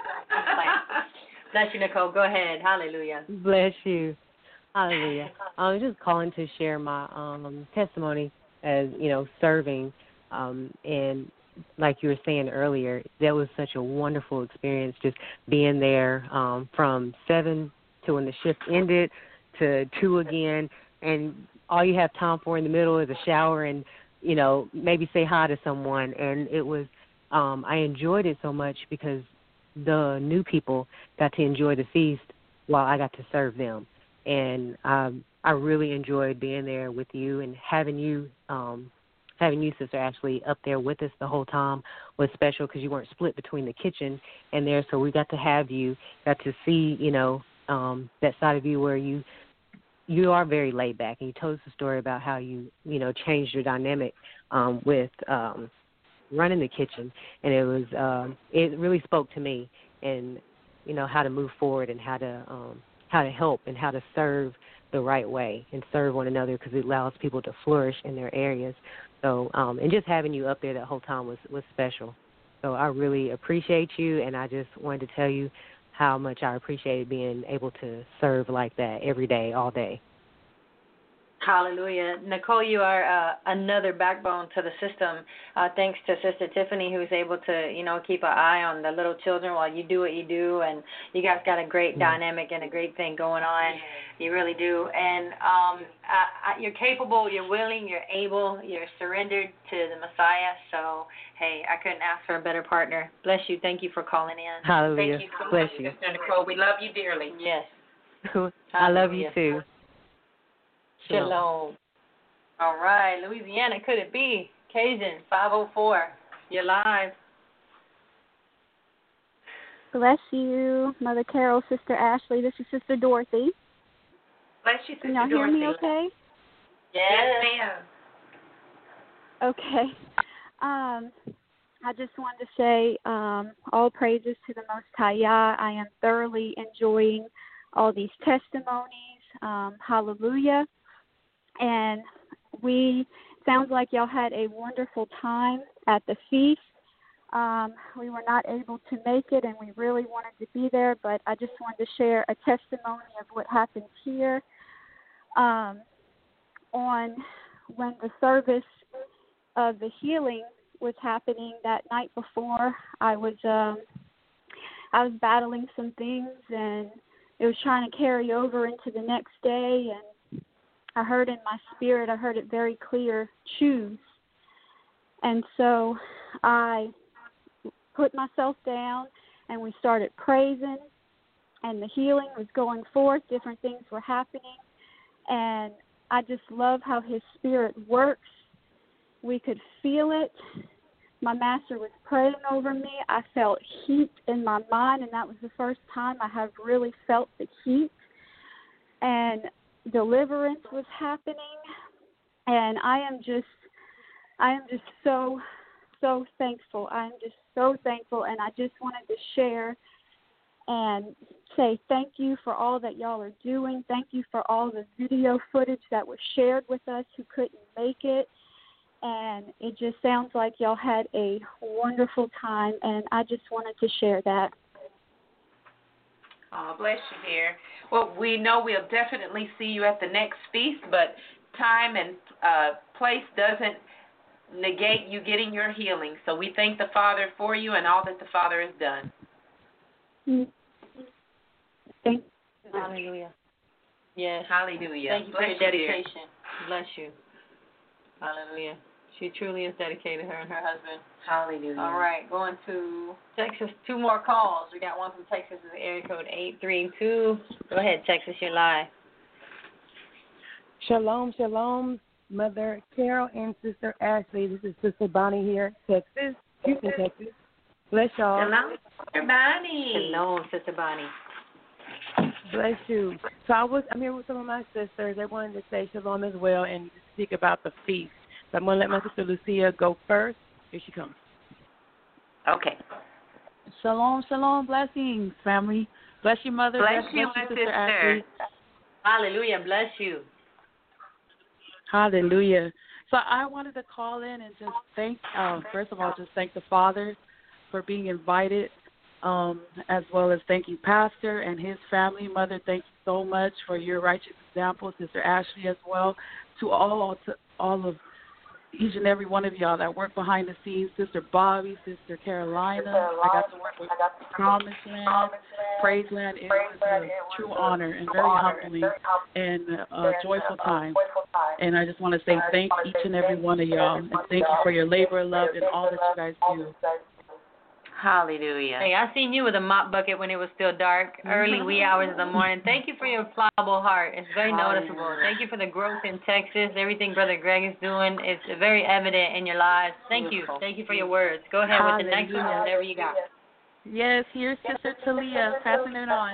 Bless you, Nicole. Go ahead. Hallelujah. Bless you. Hallelujah. I was just calling to share my testimony as, serving. And like you were saying earlier, that was such a wonderful experience, just being there from 7 to when the shift ended to 2 again. And all you have time for in the middle is a shower and maybe say hi to someone. And it was, I enjoyed it so much because the new people got to enjoy the feast while I got to serve them. And I really enjoyed being there with you, and having you, Sister Ashley, up there with us the whole time was special because you weren't split between the kitchen and there. So we got to have you, got to see, that side of you where you are very laid back, and you told us a story about how you changed your dynamic with running the kitchen, and it was it really spoke to me, and how to move forward and how to help and how to serve the right way and serve one another, because it allows people to flourish in their areas. So and just having you up there that whole time was special. So I really appreciate you, and I just wanted to tell you how much I appreciated being able to serve like that every day, all day. Hallelujah. Nicole, you are another backbone to the system. Thanks to Sister Tiffany, who's able to, keep an eye on the little children while you do what you do. And you guys got a great dynamic and a great thing going on. You really do. And you're capable, you're willing, you're able, you're surrendered to the Messiah. So, hey, I couldn't ask for a better partner. Bless you. Thank you for calling in. Hallelujah. Thank you so Bless much, you. Sister Nicole. We love you dearly. Yes. I love you too. Shalom. All right, Louisiana, could it be? Cajun, 504. You're live. Bless you, Mother Carol, Sister Ashley. This is Sister Dorothy. Bless you, Sister Can y'all Dorothy. hear me okay? Yes, ma'am. Okay. I I just wanted to say all praises to the Most High Yah. I am thoroughly enjoying all these testimonies. Hallelujah. And sounds like y'all had a wonderful time at the feast. We were not able to make it, and we really wanted to be there, but I just wanted to share a testimony of what happened here. On when the service of the healing was happening that night before, I was battling some things, and it was trying to carry over into the next day, and I heard in my spirit, I heard it very clear, choose. And so I put myself down, and we started praising, and the healing was going forth. Different things were happening, and I just love how his spirit works. We could feel it. My master was praying over me. I felt heat in my mind, and that was the first time I have really felt the heat. And deliverance was happening, and I am just so thankful. I am just so thankful, and I just wanted to share and say thank you for all that y'all are doing. Thank you for all the video footage that was shared with us who couldn't make it. And it just sounds like y'all had a wonderful time, and I just wanted to share that. Oh, bless you, dear. Well, we know we'll definitely see you at the next feast, but time and place doesn't negate you getting your healing. So we thank the Father for you and all that the Father has done. Thank you. Hallelujah. Yes. Hallelujah. Thank you for your dedication. Bless you. Hallelujah. She truly is dedicated, her and her husband. Hallelujah. All right, going to Texas. 2 more calls. We got one from Texas, is area code 832. Go ahead, Texas, you're live. Shalom, shalom, Mother Carol and Sister Ashley. This is Sister Bonnie here, Texas, Houston, Texas. Bless y'all. Shalom, Sister Bonnie. Shalom, Sister Bonnie. Bless you. So I'm here with some of my sisters. They wanted to say shalom as well and speak about the feast. So I'm going to let my sister Lucia go first. Here she comes. Okay. Shalom, shalom, blessings, family. Bless you, Mother. Bless you, my sister. Ashley. Hallelujah. Bless you. Hallelujah. So I wanted to call in and just thank, first of all, just thank the Father for being invited, as well as thank you, Pastor and his family. Mother, thank you so much for your righteous example. Sister Ashley as well. To all of each and every one of y'all that work behind the scenes, Sister Bobby, Sister Carolina. I got to work with Promise Land, Praise Land. It was a true honor and very humbling and a joyful time. And I just want to say thank each and every one of y'all, and thank you for your labor of love and all that you guys do. Hallelujah. Hey, I seen you with a mop bucket when it was still dark, early wee hours of the morning. Thank you for your pliable heart. It's very noticeable. Thank you for the growth in Texas. Everything Brother Greg is doing is very evident in your lives. Thank you. Thank you for your words. Go ahead with the next one, whatever you got. Yes, here's Sister Talia, passing it on.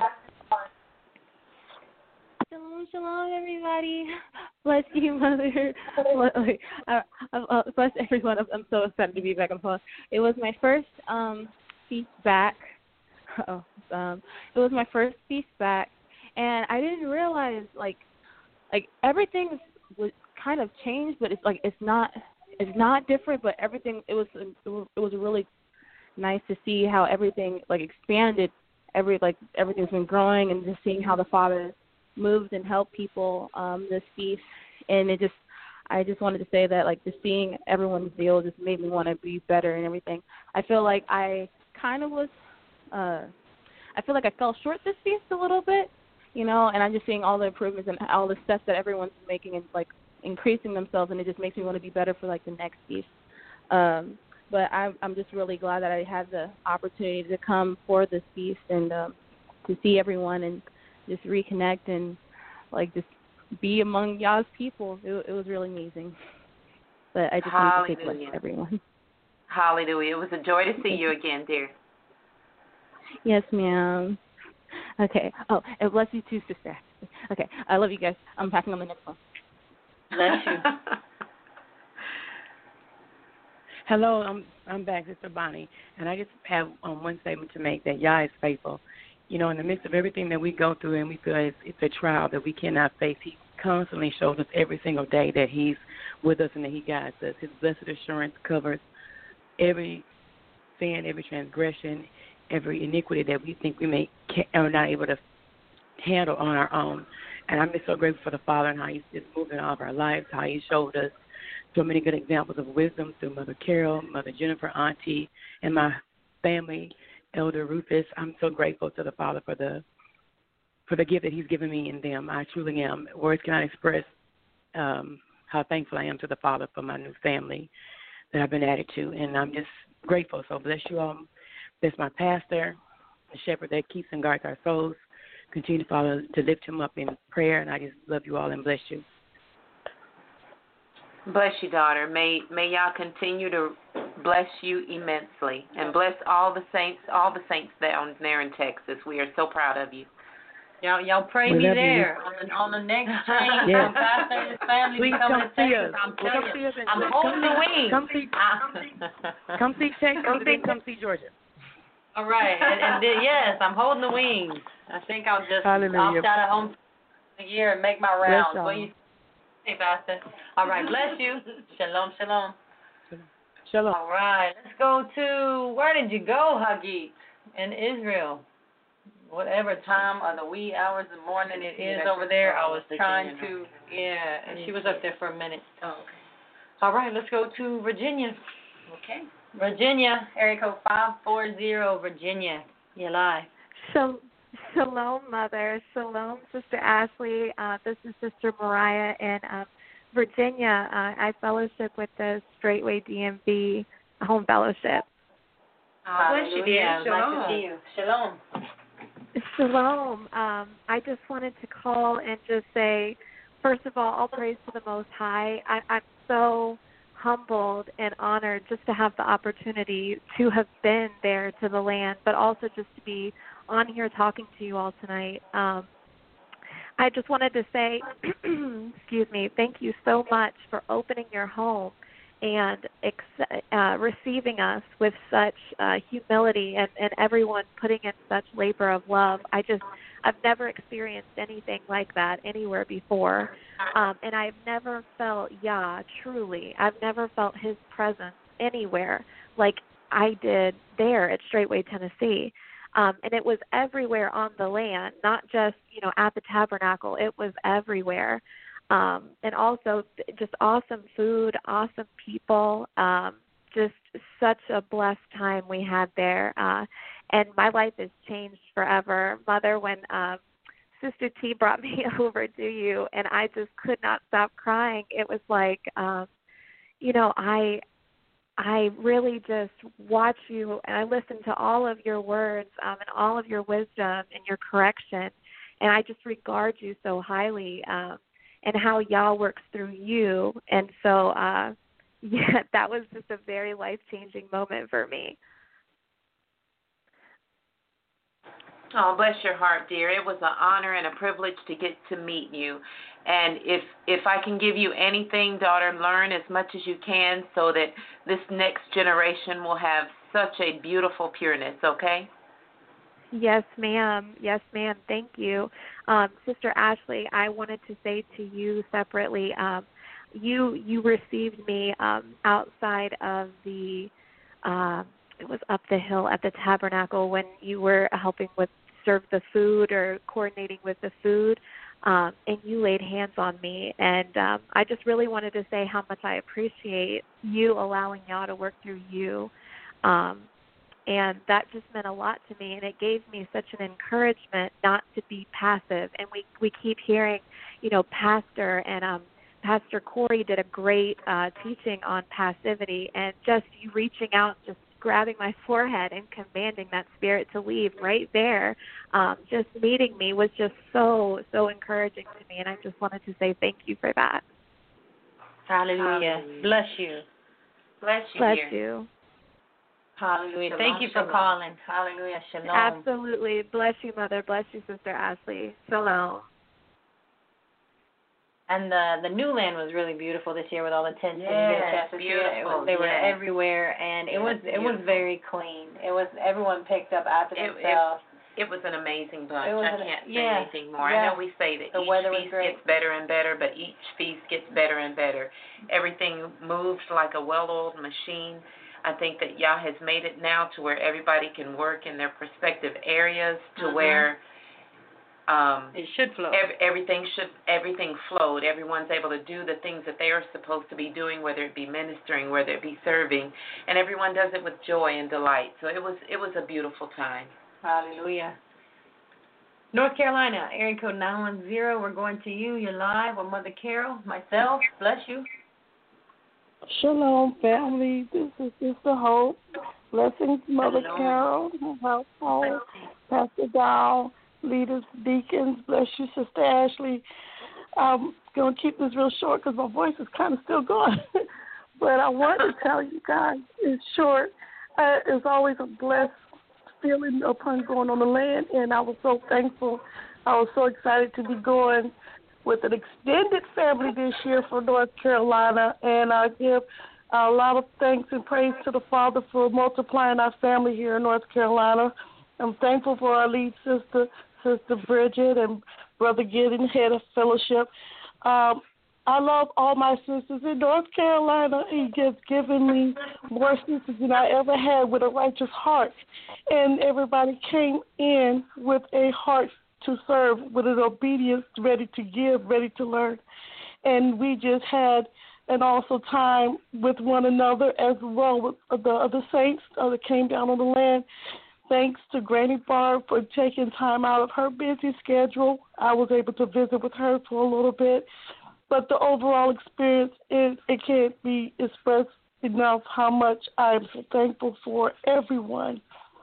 Shalom, shalom, everybody. Bless you, Mother. Bless everyone. I'm so excited to be back on the phone. It was my first feast back. It was my first feast back, and I didn't realize like everything was kind of changed, but it's not different, but everything it was really nice to see how everything expanded. Everything's been growing, and just seeing how the Father moved and helped people this feast, and I just wanted to say that just seeing everyone's zeal just made me want to be better and everything. I feel like I kind of was I feel like I fell short this feast a little bit, and I'm just seeing all the improvements and all the steps that everyone's making and increasing themselves, and it just makes me want to be better for the next feast. But I'm just really glad that I had the opportunity to come for this feast and to see everyone and just reconnect and just be among y'all's people. It was really amazing. But I just want to say bless everyone. Hallelujah. It was a joy to see you again, dear. Yes, ma'am. Okay. Oh, and bless you too, Sister. Okay. I love you guys. I'm passing on the next one. Bless you. Hello, I'm back, Sister Bonnie, and I just have one statement to make, that Yah is faithful. You know, in the midst of everything that we go through and we feel it's a trial that we cannot face, He constantly shows us every single day that He's with us and that He guides us. His blessed assurance covers every sin, every transgression, every iniquity that we think we are not able to handle on our own. And I'm just so grateful for the Father and how He's just moving all of our lives, how He showed us so many good examples of wisdom through Mother Carol, Mother Jennifer, Auntie, and my family, Elder Rufus. I'm so grateful to the Father for the gift that He's given me in them. I truly am. Words cannot express how thankful I am to the Father for my new family that I've been added to, and I'm just grateful. So bless you all. Bless my pastor, the shepherd that keeps and guards our souls. Continue, Father, to lift him up in prayer, and I just love you all and bless you. Bless you, daughter. May Yah continue to bless you immensely, and bless all the saints down there in Texas. We are so proud of you. Y'all pray me there on the next train. Yes. Pastor and his family Please coming come to see Texas. us. I'm telling you, Us I'm holding the wings. Come see Texas, and then come see Georgia. All right, and then, yes, I'm holding the wings. I think I'll just opt out of home a year and make my rounds. What you say, Pastor? All right, bless you. Shalom, shalom. Shalom. All right, let's go to, where did you go, Hagit, in Israel? Whatever time of the wee hours of the morning it is over there, I was trying to, and she was up there for a minute. Oh, okay. All right, let's go to Virginia. Okay. Virginia, area code 540, Virginia. You're live. Shalom, Mother. Shalom, Sister Ashley. This is Sister Mariah in Virginia. I fellowship with the Straightway DMV Home Fellowship. Bless you, dear. Shalom. Nice to see you. Shalom. Shalom. I just wanted to call and just say, first of all praise to the Most High. I'm so humbled and honored just to have the opportunity to have been there to the land, but also just to be on here talking to you all tonight. I just wanted to say, excuse me, thank you so much for opening your home and receiving us with such humility and everyone putting in such labor of love. I've never experienced anything like that anywhere before. And I've never felt Yah, truly. I've never felt His presence anywhere like I did there at Straightway, Tennessee. And it was everywhere on the land, not just, at the tabernacle. It was everywhere. And also just awesome food, awesome people, just such a blessed time we had there. And my life has changed forever. Mother, when Sister T brought me over to you, and I just could not stop crying, it was like, I really just watch you, and I listen to all of your words and all of your wisdom and your correction, and I just regard you so highly and how Yah works through you. And so, that was just a very life-changing moment for me. Oh, bless your heart, dear. It was an honor and a privilege to get to meet you. And if I can give you anything, daughter, learn as much as you can so that this next generation will have such a beautiful pureness, okay? Yes, ma'am. Yes, ma'am. Thank you. Sister Ashley, I wanted to say to you separately, you received me outside of the, it was up the hill at the tabernacle when you were helping with serve the food or coordinating with the food, and you laid hands on me. And I just really wanted to say how much I appreciate you allowing Yah to work through you. And that just meant a lot to me, and it gave me such an encouragement not to be passive. And we keep hearing, Pastor and Pastor Corey did a great teaching on passivity, and just you reaching out, just grabbing my forehead and commanding that spirit to leave right there, just meeting me was just so encouraging to me, and I just wanted to say thank you for that. Hallelujah. Bless you. Bless you, Bless dear. you. Hallelujah. Shalom, thank you for shalom. calling. Hallelujah. Shalom. Absolutely. Bless you, Mother. Bless you, Sister Ashley. Shalom. And the new land was really beautiful this year with all the tents. Yes, and you get a chance to see beautiful. They were yes. everywhere, and it was very clean. It was everyone picked up after themselves. It was an amazing bunch. It was I can't say anything more. Yeah. I know we say that the each weather feast was great. gets better and better, but each feast gets better and better. Everything moves like a well-oiled machine. I think that Yah has made it now to where everybody can work in their respective areas to where it should flow. Everything flowed. Everyone's able to do the things that they are supposed to be doing, whether it be ministering, whether it be serving, and everyone does it with joy and delight. So it was a beautiful time. Hallelujah. North Carolina, area code 910. We're going to you. You're live with Mother Carol, myself. Bless you. Shalom, family. This is Sister Hope. Blessings, Mother Carol, household, Pastor Dow, leaders, deacons. Bless you, Sister Ashley. I'm going to keep this real short because my voice is kind of still going. But I want to tell you guys, it's short. It's always a blessed feeling upon going on the land, and I was so thankful. I was so excited to be going with an extended family this year for North Carolina, and I give a lot of thanks and praise to the Father for multiplying our family here in North Carolina. I'm thankful for our lead sister, Sister Bridget, and Brother Gideon, head of fellowship. I love all my sisters in North Carolina. He has given me more sisters than I ever had with a righteous heart. And everybody came in with a heart to serve, with an obedience, ready to give, ready to learn. And we just had an awesome time with one another as well with the other saints that came down on the land. Thanks to Granny Barb for taking time out of her busy schedule. I was able to visit with her for a little bit. But the overall experience it can't be expressed enough how much I am so thankful for everyone,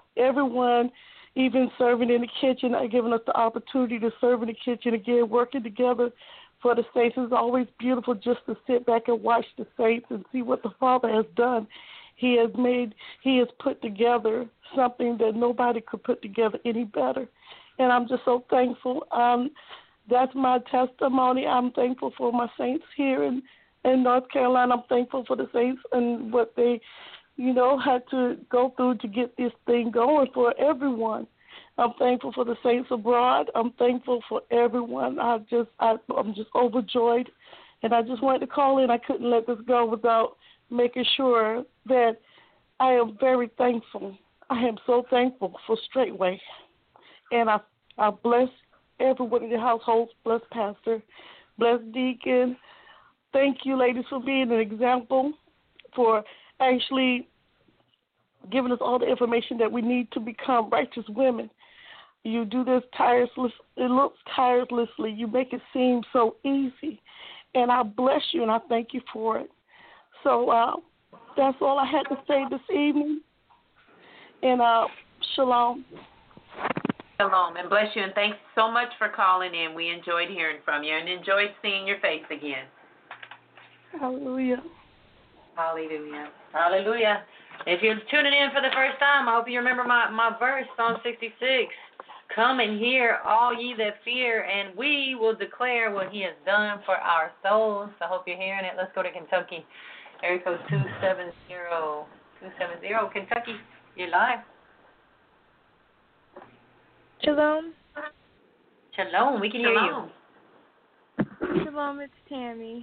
even serving in the kitchen, giving us the opportunity to serve in the kitchen again, working together for the saints. It's always beautiful just to sit back and watch the saints and see what the Father has done. He has put together something that nobody could put together any better. And I'm just so thankful. That's my testimony. I'm thankful for my saints here in North Carolina. I'm thankful for the saints and what they, had to go through to get this thing going for everyone. I'm thankful for the saints abroad. I'm thankful for everyone. I'm just overjoyed. And I just wanted to call in. I couldn't let this go without making sure that I am very thankful. I am so thankful for Straightway. And I bless everyone in the household, bless Pastor, bless Deacon. Thank you, ladies, for being an example, for actually giving us all the information that we need to become righteous women. You do this tirelessly. It looks tirelessly. You make it seem so easy. And I bless you, and I thank you for it. So that's all I had to say this evening. And shalom. Shalom, and bless you, and thanks so much for calling in. We enjoyed hearing from you and enjoyed seeing your face again. Hallelujah. Hallelujah. Hallelujah. If you're tuning in for the first time, I hope you remember my verse, Psalm 66. Come and hear, all ye that fear, and we will declare what he has done for our souls. I hope you're hearing it. Let's go to Kentucky. Area code 270. 270, Kentucky. You're live. Shalom. Shalom. We can hear you. Shalom, it's Tammy.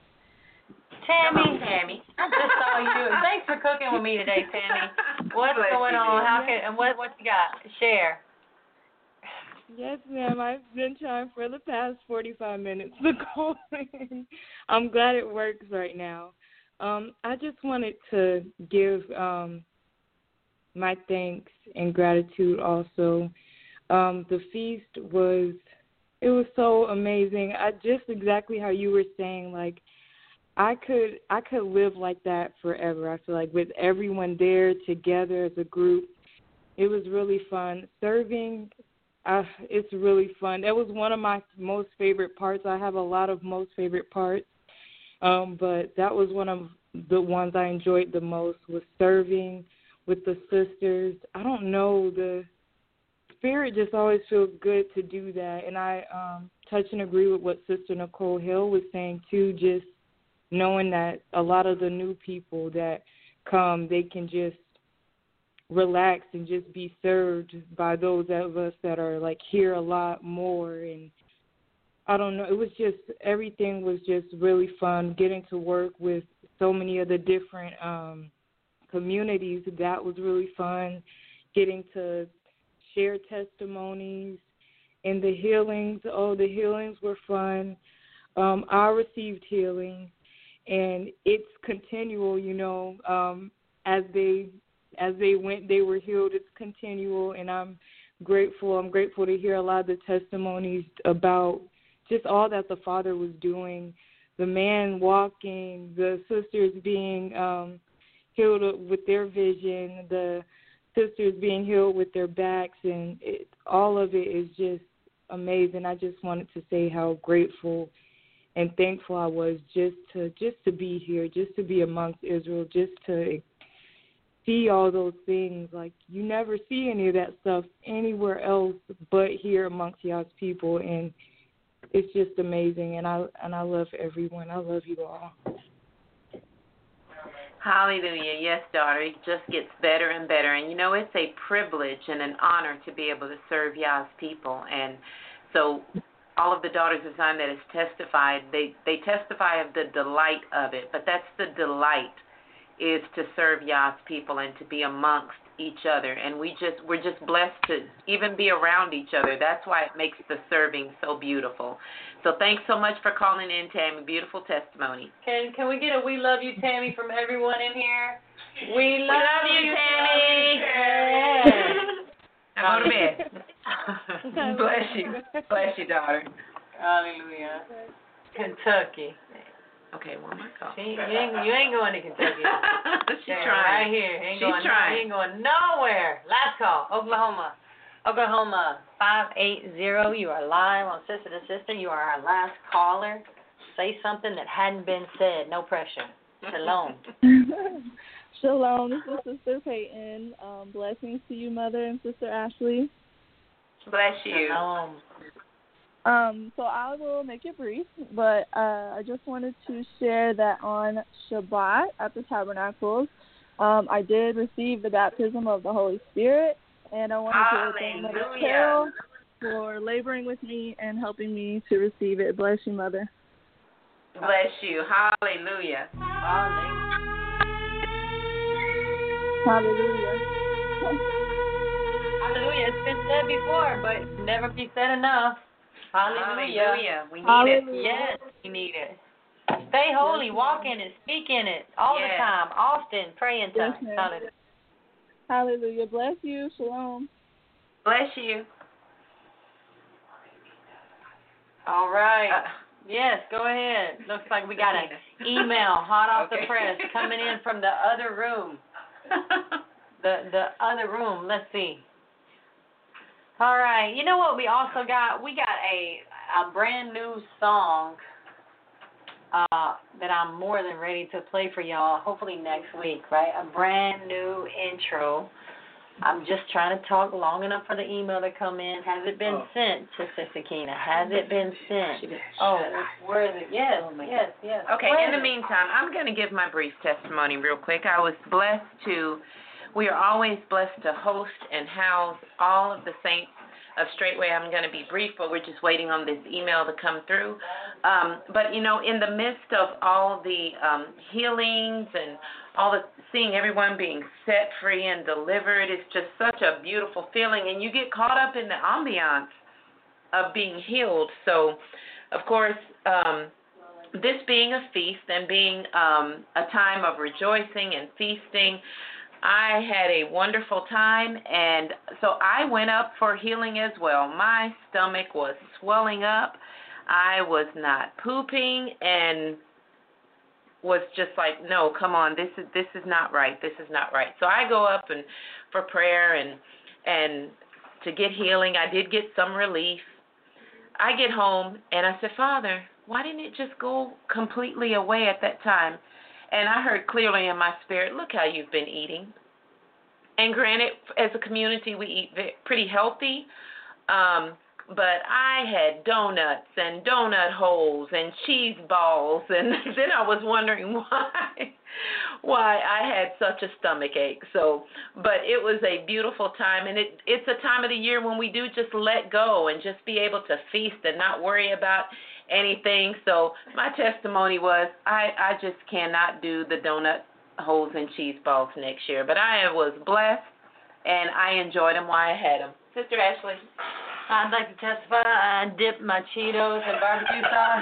Tammy. I just saw you. Thanks for cooking with me today, Tammy. What's going on? What you got? Share. Yes, ma'am. I've been trying for the past 45 minutes to call in. I'm glad it works right now. I just wanted to give my thanks and gratitude also. The feast was so amazing. Just exactly how you were saying, like I could live like that forever. I feel like with everyone there together as a group, it was really fun. Serving, it's really fun. That was one of my most favorite parts. I have a lot of most favorite parts, but that was one of the ones I enjoyed the most, was serving with the sisters. I don't know, spirit just always feels good to do that. And I touch and agree with what Sister Nicole Hill was saying, too, just knowing that a lot of the new people that come, they can just relax and just be served by those of us that are, like, here a lot more. And I don't know, it was just, everything was just really fun. Getting to work with so many of the different communities, that was really fun. Getting to share testimonies and the healings. Oh, the healings were fun. I received healing, and it's continual, you know. As they went, they were healed. It's continual, and I'm grateful. I'm grateful to hear a lot of the testimonies about just all that the Father was doing. The man walking, the sisters being healed with their vision, the sisters being healed with their backs, and all of it is just amazing. I just wanted to say how grateful and thankful I was just to be here, just to be amongst Israel, just to see all those things. Like, you never see any of that stuff anywhere else but here amongst y'all's people, and it's just amazing. And I love everyone. I love you all. Hallelujah. Yes, daughter. It just gets better and better. And, you know, it's a privilege and an honor to be able to serve Yah's people. And so all of the daughters of Zion that has testified, they testify of the delight of it. But that's the delight, is to serve Yah's people and to be amongst each other. And we're just blessed to even be around each other. That's why it makes the serving so beautiful. So thanks so much for calling in, Tammy. Beautiful testimony. Can we get a "We love you, Tammy" from everyone in here? We love you, Tammy. Yeah. Now go to bed. Bless you, daughter. Hallelujah. Kentucky. Okay, one more call. You ain't going to Kentucky. She's trying. Right here. She's trying. You ain't going nowhere. Last call, Oklahoma. 580. You are live on Sister to Sister. You are our last caller. Say something that hadn't been said. No pressure. Shalom. Shalom. This is Sister Peyton. Blessings to you, Mother, and Sister Ashley. Bless you. Shalom. So I will make it brief, but I just wanted to share that on Shabbat at the Tabernacles, I did receive the baptism of the Holy Spirit, and I wanted to thank Mother Carol for laboring with me and helping me to receive it. Bless you, Mother. Bless you. Hallelujah. Hallelujah. Hallelujah. It's been said before, but never be said enough. Hallelujah. We need it. Yes, we need it. Stay holy, walk in it, speak in it all the time, often, pray in tongues. Hallelujah. Hallelujah. Bless you. Shalom. Bless you. All right. Yes, go ahead. Looks like we got an email hot off the press coming in from the other room. The other room. Let's see. All right. You know what we also got? We got a brand new song that I'm more than ready to play for y'all, hopefully next week, right? A brand new intro. I'm just trying to talk long enough for the email to come in. Has it been sent, Sister Sakina? Has it been sent? Where is it? Yes, yes. Okay, in the meantime, I'm going to give my brief testimony real quick. We are always blessed to host and house all of the saints of Straightway. I'm going to be brief, but we're just waiting on this email to come through. But, you know, in the midst of all the healings and all the seeing everyone being set free and delivered, it's just such a beautiful feeling, and you get caught up in the ambiance of being healed. So, of course, this being a feast and being a time of rejoicing and feasting, I had a wonderful time, and so I went up for healing as well. My stomach was swelling up. I was not pooping and was just like, no, come on, this is not right. This is not right. So I go up and for prayer and to get healing. I did get some relief. I get home and I said, Father, why didn't it just go completely away at that time? And I heard clearly in my spirit, look how you've been eating. And granted, as a community, we eat pretty healthy. But I had donuts and donut holes and cheese balls, and then I was wondering why I had such a stomach ache. So, but it was a beautiful time, and it's a time of the year when we do just let go and just be able to feast and not worry about anything. So my testimony was I just cannot do the donut holes and cheese balls next year, but I was blessed, and I enjoyed them while I had them. Sister Ashley. I'd like to testify. I dipped my Cheetos in barbecue sauce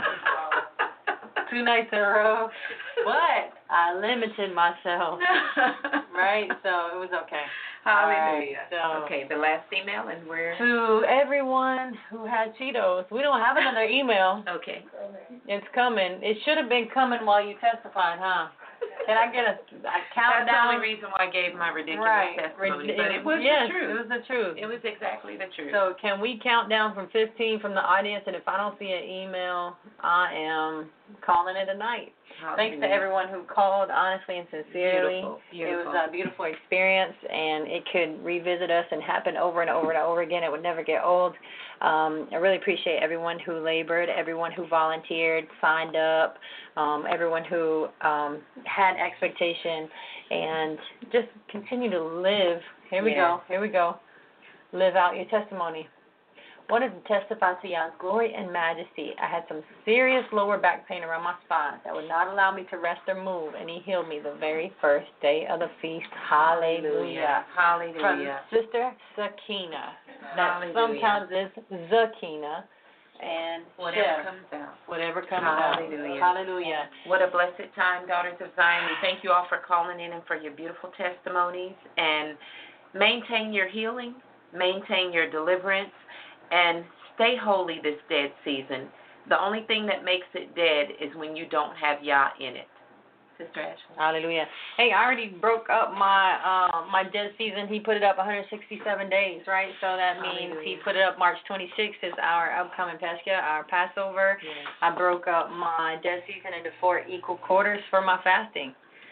2 nights in a row, but I limited myself, right? So it was okay. Hallelujah. Right, so okay, the last email, and where? To everyone who had Cheetos. We don't have another email. Okay. It's coming. It should have been coming while you testified, huh? Can I get a countdown? That's the only reason why I gave my ridiculous testimony. But it was the truth. It was the truth. It was exactly the truth. So can we count down from 15 from the audience? And if I don't see an email, I am calling it a night. Thanks to everyone who called, honestly and sincerely. Beautiful. It was a beautiful experience, and it could revisit us and happen over and over and over again. It would never get old. I really appreciate everyone who labored, everyone who volunteered, signed up, everyone who had expectation, and just continue to live. Here we go. Live out your testimony. Wanted to testify to Yah's glory and majesty. I had some serious lower back pain around my spine that would not allow me to rest or move, and he healed me the very first day of the feast. Hallelujah. Hallelujah. From Sister Sakina. That sometimes is Zakina. And whatever comes out. Whatever comes Hallelujah. out. Hallelujah. What a blessed time, Daughters of Zion. We thank you all for calling in and for your beautiful testimonies. And maintain your healing, maintain your deliverance, and stay holy this dead season. The only thing that makes it dead is when you don't have Yah in it. Sister Ashley. Hallelujah. Hey, I already broke up my dead season. He put it up 167 days, right? So that means he put it up March 26th is our upcoming Pesach, our Passover. Yes. I broke up my dead season into 4 equal quarters for my fasting.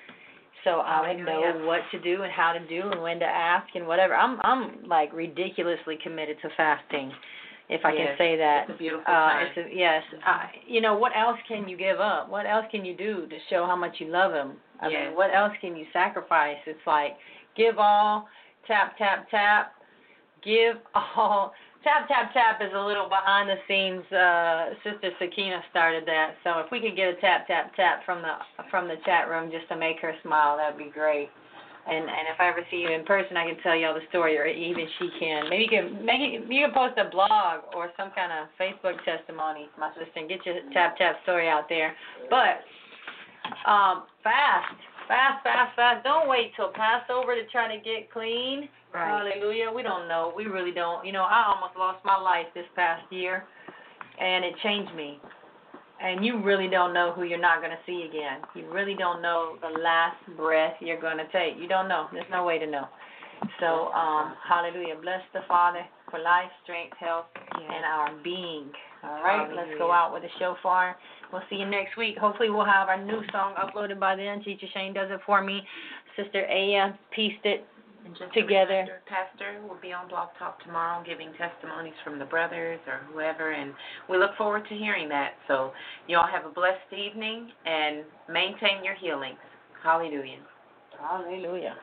So I would know what to do and how to do and when to ask and whatever. I'm like ridiculously committed to fasting, if I can say that. It's a beautiful time. You know, what else can you give up? What else can you do to show how much you love him? I mean, what else can you sacrifice? It's like give all, tap, tap, tap, give all. Tap, tap, tap is a little behind the scenes. Sister Sakina started that. So if we could get a tap, tap, tap from the chat room just to make her smile, that'd be great. And if I ever see you in person, I can tell y'all the story, or even she can. Maybe you can post a blog or some kind of Facebook testimony, my sister, and get your tap, tap story out there. But fast. Don't wait till Passover to try to get clean. Right. Hallelujah. We don't know. We really don't. You know, I almost lost my life this past year, and it changed me. And you really don't know who you're not going to see again. You really don't know the last breath you're going to take. You don't know. There's no way to know. So, hallelujah. Bless the Father for life, strength, health, and our being. All right, Hallelujah. Let's go out with a shofar. We'll see you next week. Hopefully we'll have our new song uploaded by then. Teacher Shane does it for me. Sister Aya pieced it together. Pastor will be on Blog Talk tomorrow giving testimonies from the brothers or whoever, and we look forward to hearing that. So you all have a blessed evening and maintain your healings. Hallelujah. Hallelujah.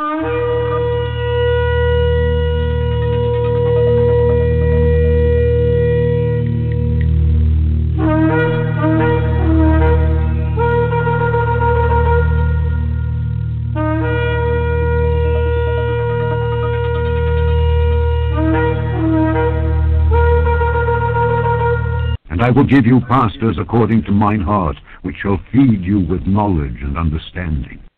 And I will give you pastors according to mine heart, which shall feed you with knowledge and understanding.